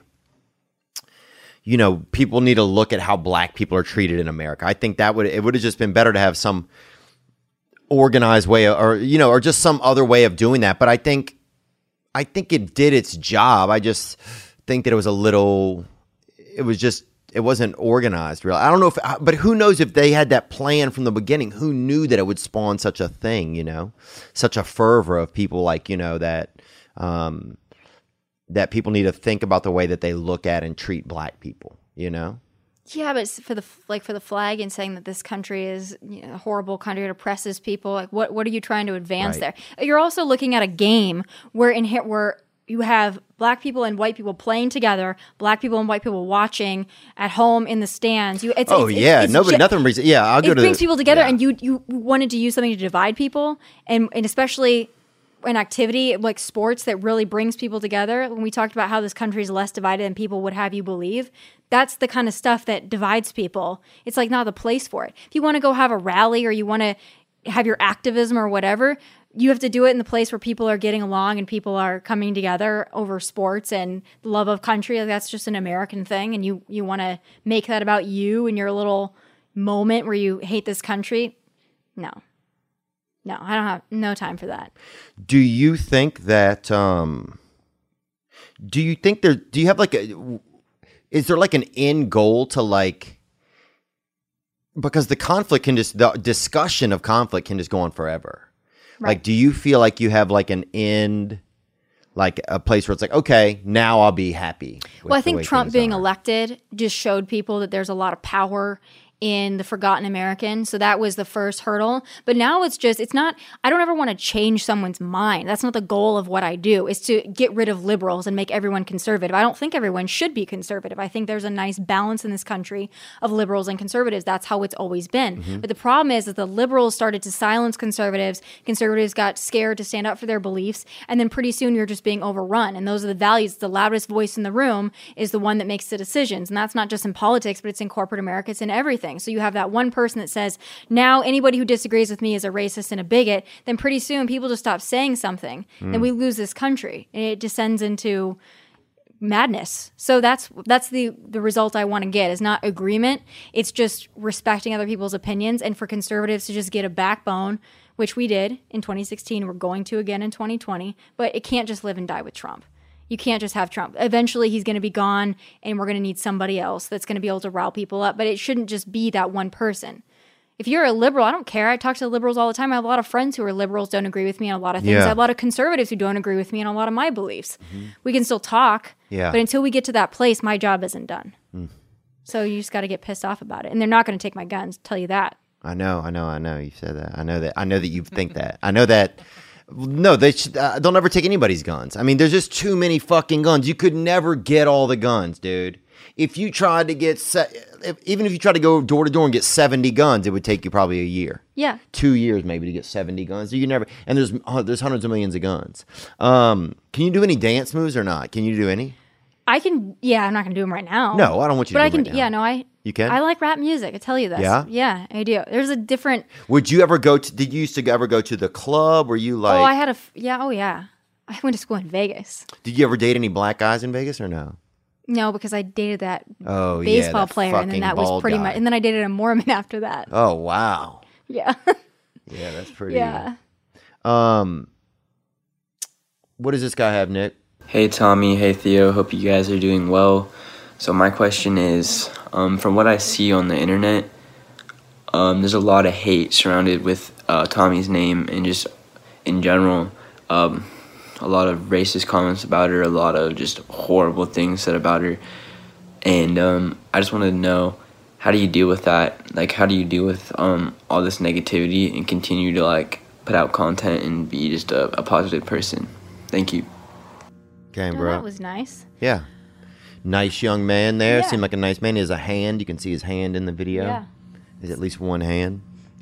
you know, people need to look at how black people are treated in America. I think that would it would have just been better to have some organized way, or you know, or just some other way of doing that. But I think, I think it did its job. I just think that it was a little. It was just. It wasn't organized, really. I don't know if, but who knows if they had that plan from the beginning? Who knew that it would spawn such a thing? You know, such a fervor of people, like you know that um, that people need to think about the way that they look at and treat black people. You know, Yeah, but it's for the like for the flag and saying that this country is you know, a horrible country that oppresses people. Like, what what are you trying to advance Right. there? You're also looking at a game where in here where you have black people and white people playing together, black people and white people watching at home in the stands. You, it's, oh it's, yeah, it's, it's nobody, ju- nothing brings. Yeah, I'll go it to. brings the, people together, yeah. and you you wanted to use something to divide people, and and especially an activity like sports that really brings people together. When we talked about how this country is less divided than people would have you believe, that's the kind of stuff that divides people. It's like not the place for it. If you want to go have a rally or you want to have your activism or whatever, you have to do it in the place where people are getting along and people are coming together over sports and the love of country. Like, that's just an American thing, and you you want to make that about you and your little moment where you hate this country. No. No, I don't have no time for that. Do you think that? Um, do you think there? Do you have like a? Is there like an end goal to like? Because the conflict can just the discussion of conflict can just go on forever. Right. Like, do you feel like you have like an end, like a place where it's like, okay, now I'll be happy? with Well, I the think way Trump things being are? elected just showed people that there's a lot of power in the forgotten American. So that was the first hurdle. But now it's just, it's not, I don't ever want to change someone's mind. That's not the goal of what I do, is to get rid of liberals and make everyone conservative. I don't think everyone should be conservative. I think there's a nice balance in this country of liberals and conservatives. That's how it's always been. Mm-hmm. But the problem is that the liberals started to silence conservatives. Conservatives got scared to stand up for their beliefs. And then pretty soon you're just being overrun. And those are the values. The loudest voice in the room is the one that makes the decisions. And that's not just in politics, but it's in corporate America. It's in everything. So you have that one person that says, now anybody who disagrees with me is a racist and a bigot. Then pretty soon people just stop saying something. Mm. Then we lose this country. And it descends into madness. So that's that's the the result I want to get, is not agreement. It's just respecting other people's opinions, and for conservatives to just get a backbone, which we did in twenty sixteen. We're going to again in twenty twenty. But it can't just live and die with Trump. You can't just have Trump. Eventually, he's going to be gone, and we're going to need somebody else that's going to be able to rile people up. But it shouldn't just be that one person. If you're a liberal, I don't care. I talk to liberals all the time. I have a lot of friends who are liberals, don't agree with me on a lot of things. Yeah. I have a lot of conservatives who don't agree with me on a lot of my beliefs. Mm-hmm. We can still talk, Yeah. but until we get to that place, my job isn't done. Mm. So you just got to get pissed off about it. And they're not going to take my guns, tell you that. I know, I know, I know. You said that. I know that. I know that you think that. I know that. No, they should, uh, they'll never take anybody's guns. I mean, there's just too many fucking guns. You could never get all the guns, dude. If you tried to get, se- if, even if you tried to go door to door and get seventy guns, it would take you probably a year. Yeah. Two years maybe to get seventy guns. You never, and there's uh, there's hundreds of millions of guns. Um, can you do any dance moves or not? Can you do any? I can, yeah, I'm not going to do them right now. No, I don't want you but to I do can, them right now. yeah, no, I, You can? I like rap music. I tell you this. Yeah? Yeah, I do. There's a different, Would you ever go to, did you used to ever go to the club? Were you like, oh, I had a, f- yeah, oh yeah. I went to school in Vegas. did you ever date any black guys in Vegas or no? No, because I dated that Oh, yeah. baseball that player, and then fucking that was bald pretty guy. much, and then I dated a Mormon after that. Oh, wow. Yeah. Yeah, that's pretty. yeah. Um, what does this guy have, Nick? Hey Tommy, hey Theo, hope you guys are doing well. So my question is, um, from what I see on the internet, um, there's a lot of hate surrounded with uh, Tommy's name and just in general, um, a lot of racist comments about her, a lot of just horrible things said about her. And um, I just wanted to know, how do you deal with that? Like, how do you deal with um, all this negativity and continue to like put out content and be just a, a positive person? Thank you. Okay, Oh, bro. that was nice. Yeah. Nice young man there. Yeah. Seemed like a nice man. He has a hand. You can see his hand in the video. Yeah. Is at least one hand.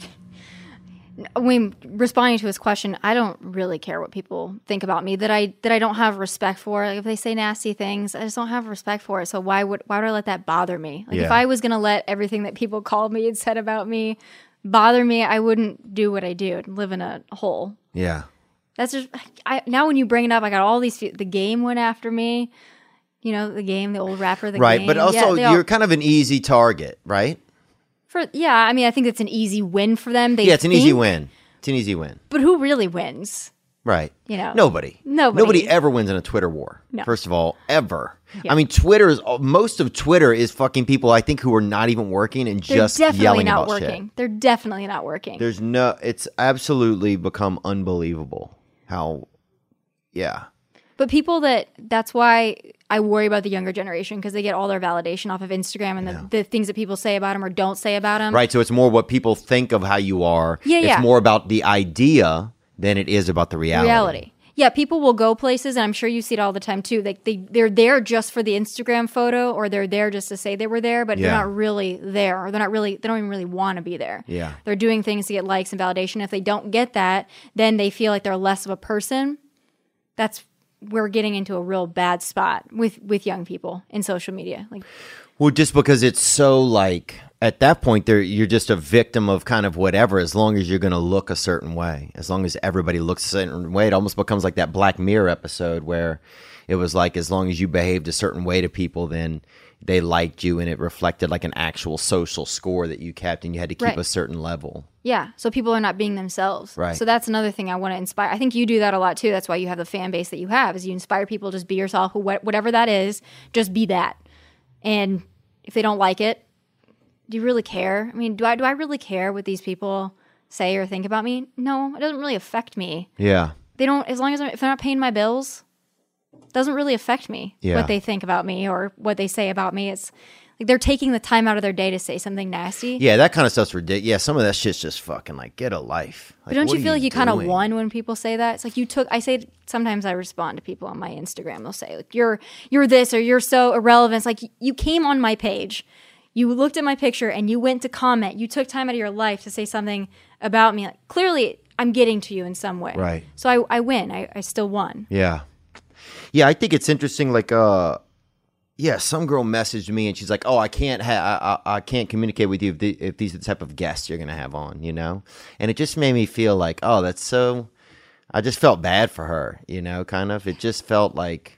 I mean, responding to his question, I don't really care what people think about me that I that I don't have respect for. Like if they say nasty things, I just don't have respect for it. So why would why would I let that bother me? Like if Yeah. I was gonna let everything that people called me and said about me bother me, I wouldn't do what I do and live in a hole. Yeah. That's just I now when you bring it up, I got all these. The Game went after me. You know, The Game, the old rapper, The Right. Game. But also, Yeah, they all- you're kind of an easy target, right? for yeah. I mean, I think it's an easy win for them. They Yeah, it's an easy think- win. It's an easy win. But who really wins? Right. You know, Nobody. Nobody. Nobody ever wins in a Twitter war. No. First of all, ever. Yeah. I mean, Twitter is most of Twitter is fucking people I think who are not even working and They're just definitely yelling not about working. shit. They're definitely not working. There's no. It's absolutely become unbelievable how. Yeah. But people that that's why I worry about the younger generation because they get all their validation off of Instagram and the, the things that people say about them or don't say about them. Right. So it's more what people think of how you are. Yeah, It's yeah. more about the idea than it is about the reality. Reality. Yeah, people will go places, and I'm sure you see it all the time too. They, they they're there just for the Instagram photo, or they're there just to say they were there, but Yeah. they're not really there, or they're not really they don't even really want to be there. Yeah. They're doing things to get likes and validation. If they don't get that, then they feel like they're less of a person. That's we're getting into a real bad spot with with young people in social media. Like, Well, just because it's so like at that point, there you're just a victim of kind of whatever. As long as you're going to look a certain way, as long as everybody looks a certain way, it almost becomes like that Black Mirror episode where it was like as long as you behaved a certain way to people, then they liked you, and it reflected like an actual social score that you kept, and you had to keep Right. a certain level. yeah, so people are not being themselves. Right. So that's another thing I want to inspire. I think you do that a lot too. That's why you have the fan base that you have. Is you inspire people to just be yourself, who whatever that is, just be that. And if they don't like it, do you really care? I mean, do I do I really care what these people say or think about me? No, it doesn't really affect me. Yeah. They don't. As long as I'm, if they're not paying my bills, it doesn't really affect me Yeah. what they think about me or what they say about me. It's like they're taking the time out of their day to say something nasty. Yeah, that kind of stuff's ridiculous. Yeah, some of that shit's just fucking like get a life. Like, But don't what you are feel like you kind of doing? won when people say that? It's like you took. I say sometimes I respond to people on my Instagram. They'll say like you're you're this or you're so irrelevant. It's like you came on my page, you looked at my picture, and you went to comment. You took time out of your life to say something about me. Like, clearly, I'm getting to you in some way. Right. So I I win. I, I still won. Yeah. Yeah, I think it's interesting. Like, uh, yeah, some girl messaged me and she's like, "Oh, I can't ha- I, I, I can't communicate with you if, the, if these are the type of guests you're gonna have on," you know. And it just made me feel like, oh, that's so. I just felt bad for her, you know. Kind of. It just felt like,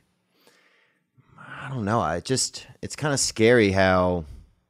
I don't know. I just, it's kind of scary how.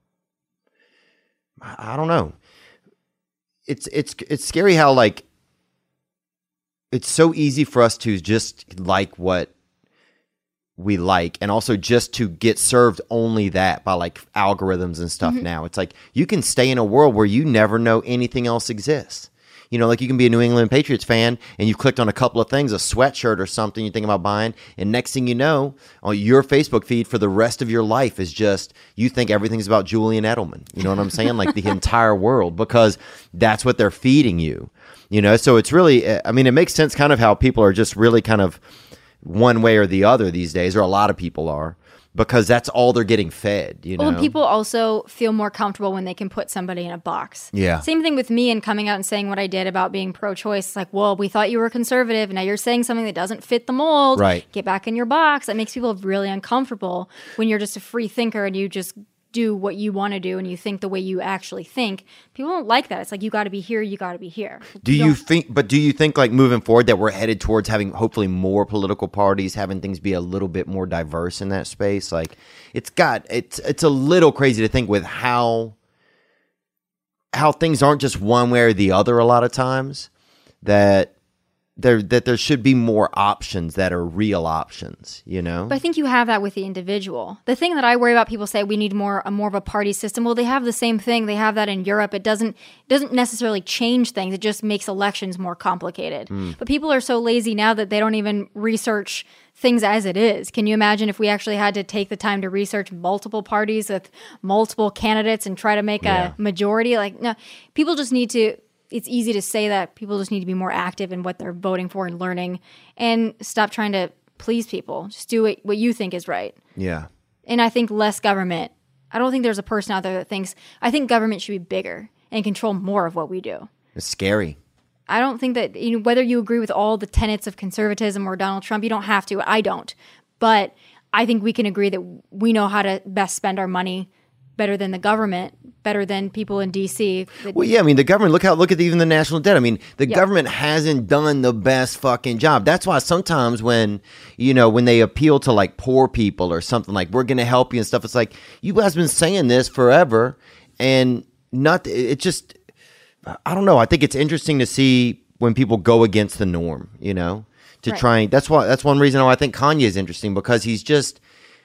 I I don't know. It's it's it's scary how like. It's so easy for us to just like what we like, and also just to get served only that by like algorithms and stuff. Now it's like you can stay in a world where you never know anything else exists. You know, like you can be a New England Patriots fan and you've clicked on a couple of things, a sweatshirt or something you're thinking about buying, and next thing you know, on your Facebook feed for the rest of your life is just, you think everything's about Julian Edelman. You know what I'm saying? Like the entire world, because that's what they're feeding you. You know, so it's really, I mean, it makes sense kind of how people are just really kind of one way or the other these days, or a lot of people are, because that's all they're getting fed, you know? Well, people also feel more comfortable when they can put somebody in a box. Yeah. Same thing with me and coming out and saying what I did about being pro-choice. It's like, well, we thought you were conservative, and now you're saying something that doesn't fit the mold. Right. Get back in your box. That makes people really uncomfortable when you're just a free thinker and you just do what you want to do and you think the way you actually think. People don't like that. It's like, you got to be here, you got to be here. Do you Don't- think, but do you think like moving forward that we're headed towards having hopefully more political parties, having things be a little bit more diverse in that space? Like it's got, it's, it's a little crazy to think with how, how things aren't just one way or the other a lot of times, that there, that there should be more options that are real options, you know? But I think you have that with the individual. The thing that I worry about, people say we need more a more of a party system. Well, they have the same thing. They have that in Europe. It doesn't it doesn't necessarily change things. It just makes elections more complicated. Mm. But people are so lazy now that they don't even research things as it is. Can you imagine if we actually had to take the time to research multiple parties with multiple candidates and try to make Yeah. a majority? Like, no, people just need to. It's easy to say that. People just need to be more active in what they're voting for and learning, and stop trying to please people. Just do what, what you think is right. Yeah. And I think less government. I don't think there's a person out there that thinks, I think government should be bigger and control more of what we do. It's scary. I don't think that, you know, whether you agree with all the tenets of conservatism or Donald Trump, you don't have to. I don't. But I think we can agree that we know how to best spend our money better than the government, better than people in D C. Well, yeah, I mean, the government, look how, look at even the national debt. I mean, the Yeah. government hasn't done the best fucking job. That's why sometimes when, you know, when they appeal to like poor people or something like, we're going to help you and stuff, it's like, you guys been saying this forever and not, it just, I don't know. I think it's interesting to see when people go against the norm, you know, to Right. try and, that's why, that's one reason why I think Kanye is interesting, because he's just,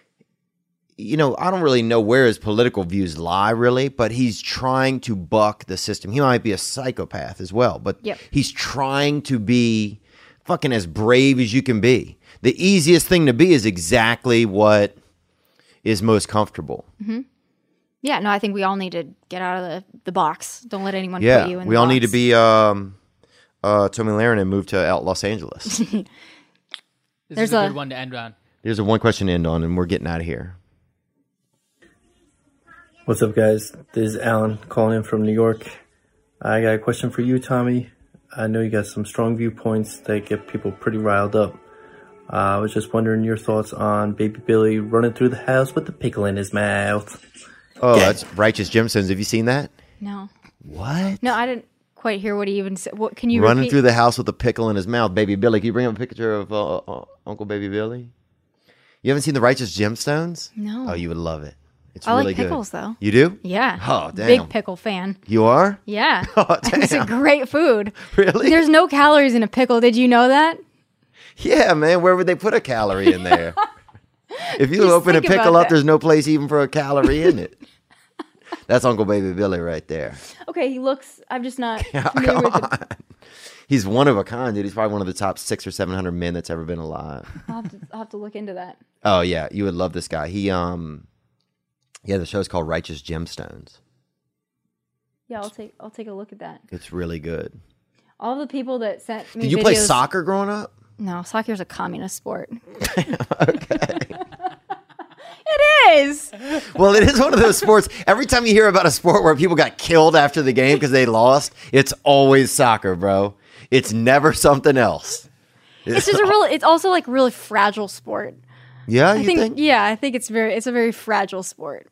you know, I don't really know where his political views lie, really, but he's trying to buck the system. He might be a psychopath as well, but Yep. he's trying to be fucking as brave as you can be. The easiest thing to be is exactly what is most comfortable. Yeah, no, I think we all need to get out of the, the box. Don't let anyone Yeah, put you in we the all box. need to be um, uh, Tommy Lahren and move to out Los Angeles. This There's is a, a- good one to end on. There's a one question to end on, and we're getting out of here. What's up, guys? This is Alan calling in from New York. I got a question for you, Tommy. I know you got some strong viewpoints that get people pretty riled up. Uh, I was just wondering your thoughts on Baby Billy running through the house with the pickle in his mouth. Oh, Yeah. that's Righteous Gemstones. Have you seen that? No. What? No, I didn't quite hear what he even said. What, can you Running repeat? through the house with a pickle in his mouth. Baby Billy. Can you bring up a picture of uh, uh, Uncle Baby Billy? You haven't seen the Righteous Gemstones? No. Oh, you would love it. It's I really like pickles, good. though. You do? Yeah. Oh, damn. Big pickle fan. You are? Yeah. Oh, It's a damn. great food. Really? There's no calories in a pickle. Did you know that? Yeah, man. Where would they put a calorie in there? If you Just open a think about pickle up, that. there's no place even for a calorie in it. That's Uncle Baby Billy right there. Okay, he looks. I'm just not familiar with it. He's one of a kind, dude. He's probably one of the top six or seven hundred men that's ever been alive. I'll have, to, I'll have to look into that. Oh yeah, you would love this guy. He um, yeah, the show's called Righteous Gemstones. Yeah, I'll take. I'll take a look at that. It's really good. All the people that sent me. Did you play videos- soccer growing up? No, soccer's a communist sport. Okay. It is. Well, it is one of those sports. Every time you hear about a sport where people got killed after the game because they lost, it's always soccer, bro. It's never something else. It's just a real. It's also like really fragile sport. Yeah, I you think, think? Yeah, I think it's very. It's a very fragile sport.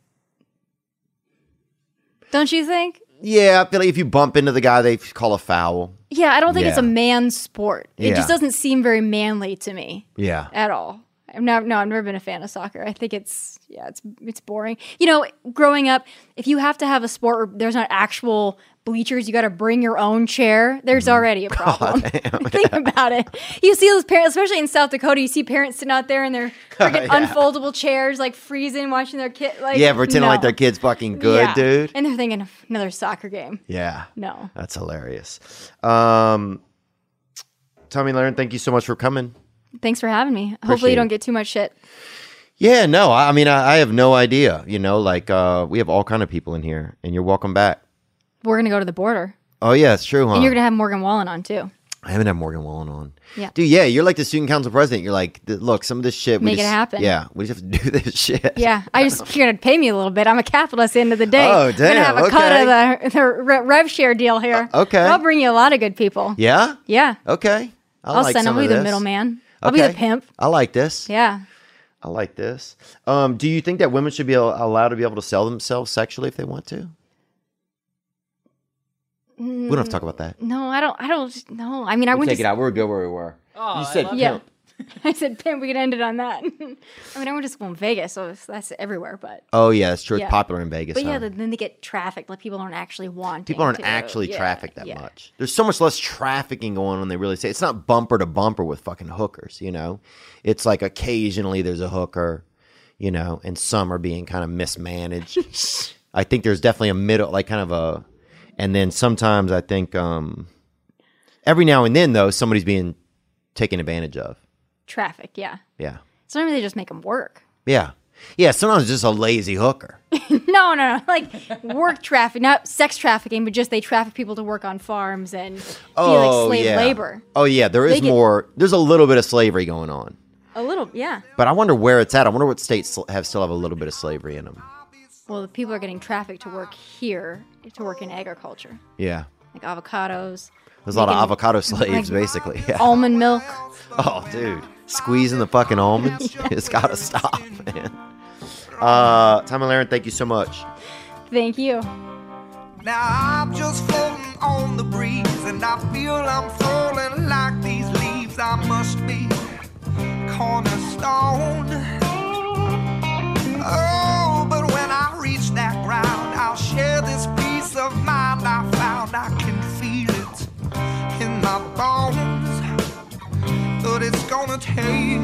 Don't you think? Yeah, I feel like if you bump into the guy, they call a foul. Yeah, I don't think it's a Yeah. man's sport. It Yeah. just doesn't seem very manly to me Yeah. at all. I'm not, no, I've never been a fan of soccer. I think it's, yeah, it's it's boring. You know, growing up, if you have to have a sport where there's not actual bleachers, you got to bring your own chair, there's already a problem. Think about it. You see those parents, especially in South Dakota, you see parents sitting out there in their freaking yeah. unfoldable chairs, like freezing, watching their kid. Like, yeah, pretending no. like their kid's fucking good, yeah. dude. And they're thinking, another soccer game. Yeah. No. That's hilarious. Um, Tomi Lahren, thank you so much for coming. Thanks for having me. Appreciate Hopefully you don't it. get too much shit. Yeah, no, I, I mean, I, I have no idea. You know, like uh, we have all kind of people in here, and you're welcome back. We're going to go to the border. Oh, yeah, it's true, huh? And you're going to have Morgan Wallen on, too. I haven't had Morgan Wallen on. Yeah. Dude, yeah, you're like the student council president. You're like, look, some of this shit. We Make it just, happen. Yeah, we just have to do this shit. Yeah, I just you're going to pay me a little bit. I'm a capitalist at the end of the day. Oh, I'm going to damn, have a okay. cut of the, the re- rev share deal here. Uh, okay. I'll bring you a lot of good people. Yeah? Yeah. Okay. I I'll like send them. some I'll be of the this. middleman. I'll Okay. be the pimp. I like this. Yeah. I like this. Um, do you think that women should be al- allowed to be able to sell themselves sexually if they want to? We don't have to talk about that. No, I don't. I don't. No, I mean, I We'll went take to. it out. We're good where we were. Oh, you I said love Yeah. pimp. I said pimp. We could end it on that. I mean, I went to school in Vegas, so it's- that's everywhere. But Oh, yeah, it's true. It's Yeah. popular in Vegas. but yeah, huh? then then they get trafficked. Like people aren't actually wanting. People aren't to. actually Yeah, trafficked that yeah. much. There's so much less trafficking going on than they really say. It's not bumper to bumper with fucking hookers, you know? It's like occasionally there's a hooker, you know, and some are being kind of mismanaged. I think there's definitely a middle, like kind of a, and then sometimes I think um, every now and then, though, somebody's being taken advantage of. Traffic. Yeah. Yeah. Sometimes they just make them work. Yeah. Yeah, sometimes it's just a lazy hooker. No, no, no. Like work traffic, not sex trafficking, but just they traffic people to work on farms and be like slave yeah. labor. Oh, yeah, there is They get- more, there's a little bit of slavery going on. A little, yeah. But I wonder where it's at. I wonder what states sl- have still have a little bit of slavery in them. Well, the people are getting trafficked to work here to work in agriculture, Yeah. like avocados. There's a lot of making- avocado slaves, like, basically. Yeah. Almond milk. Oh, dude. Squeezing the fucking almonds. It's got to stop, man. Uh, Tomi Lahren, thank you so much. Thank you. Now I'm just floating on the breeze, and I feel I'm falling like these leaves. I must be cornerstone. Oh, but when I reach that ground, I'll share this peace of mind I found. I can feel it in my bones, but it's gonna take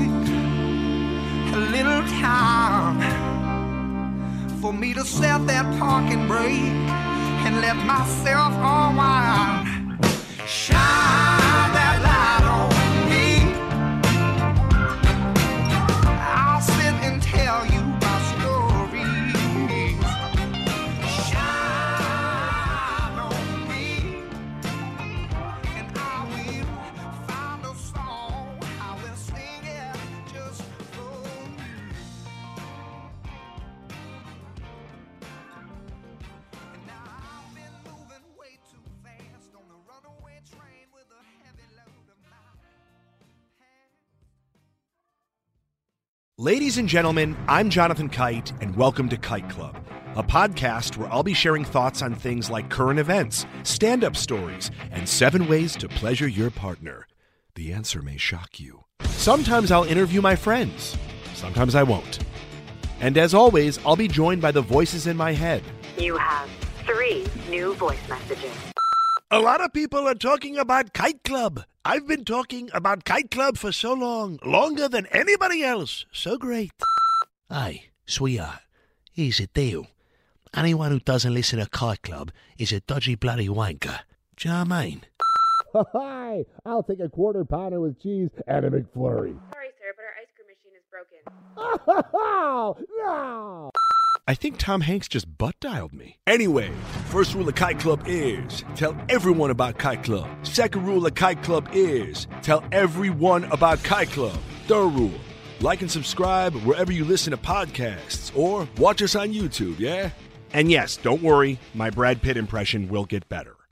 a little time for me to set that parking brake and let myself unwind. Shine that light on me. I'll sit and tell you my stories. Shine on me, and I will find a song. I will sing it just for you. And now I've been moving way too fast on the runaway train with a heavy load of my Ladies and gentlemen, I'm Jonathan Kite, and welcome to Kite Club, a podcast where I'll be sharing thoughts on things like current events, stand-up stories, and seven ways to pleasure your partner. The answer may shock you. Sometimes I'll interview my friends. Sometimes I won't. And as always, I'll be joined by the voices in my head. You have three new voice messages. A lot of people are talking about Kite Club. I've been talking about Kite Club for so long, longer than anybody else. So great. Hey, sweetheart, here's the deal. Anyone who doesn't listen to Kite Club is a dodgy bloody wanker. Do you know what I mean? Hi, I'll take a quarter pounder with cheese and a McFlurry. Sorry, sir, but our ice cream machine is broken. Oh, no! I think Tom Hanks just butt dialed me. Anyway, first rule of Kite Club is tell everyone about Kite Club. Second rule of Kite Club is tell everyone about Kite Club. Third rule, like and subscribe wherever you listen to podcasts or watch us on YouTube, yeah? And yes, don't worry, my Brad Pitt impression will get better.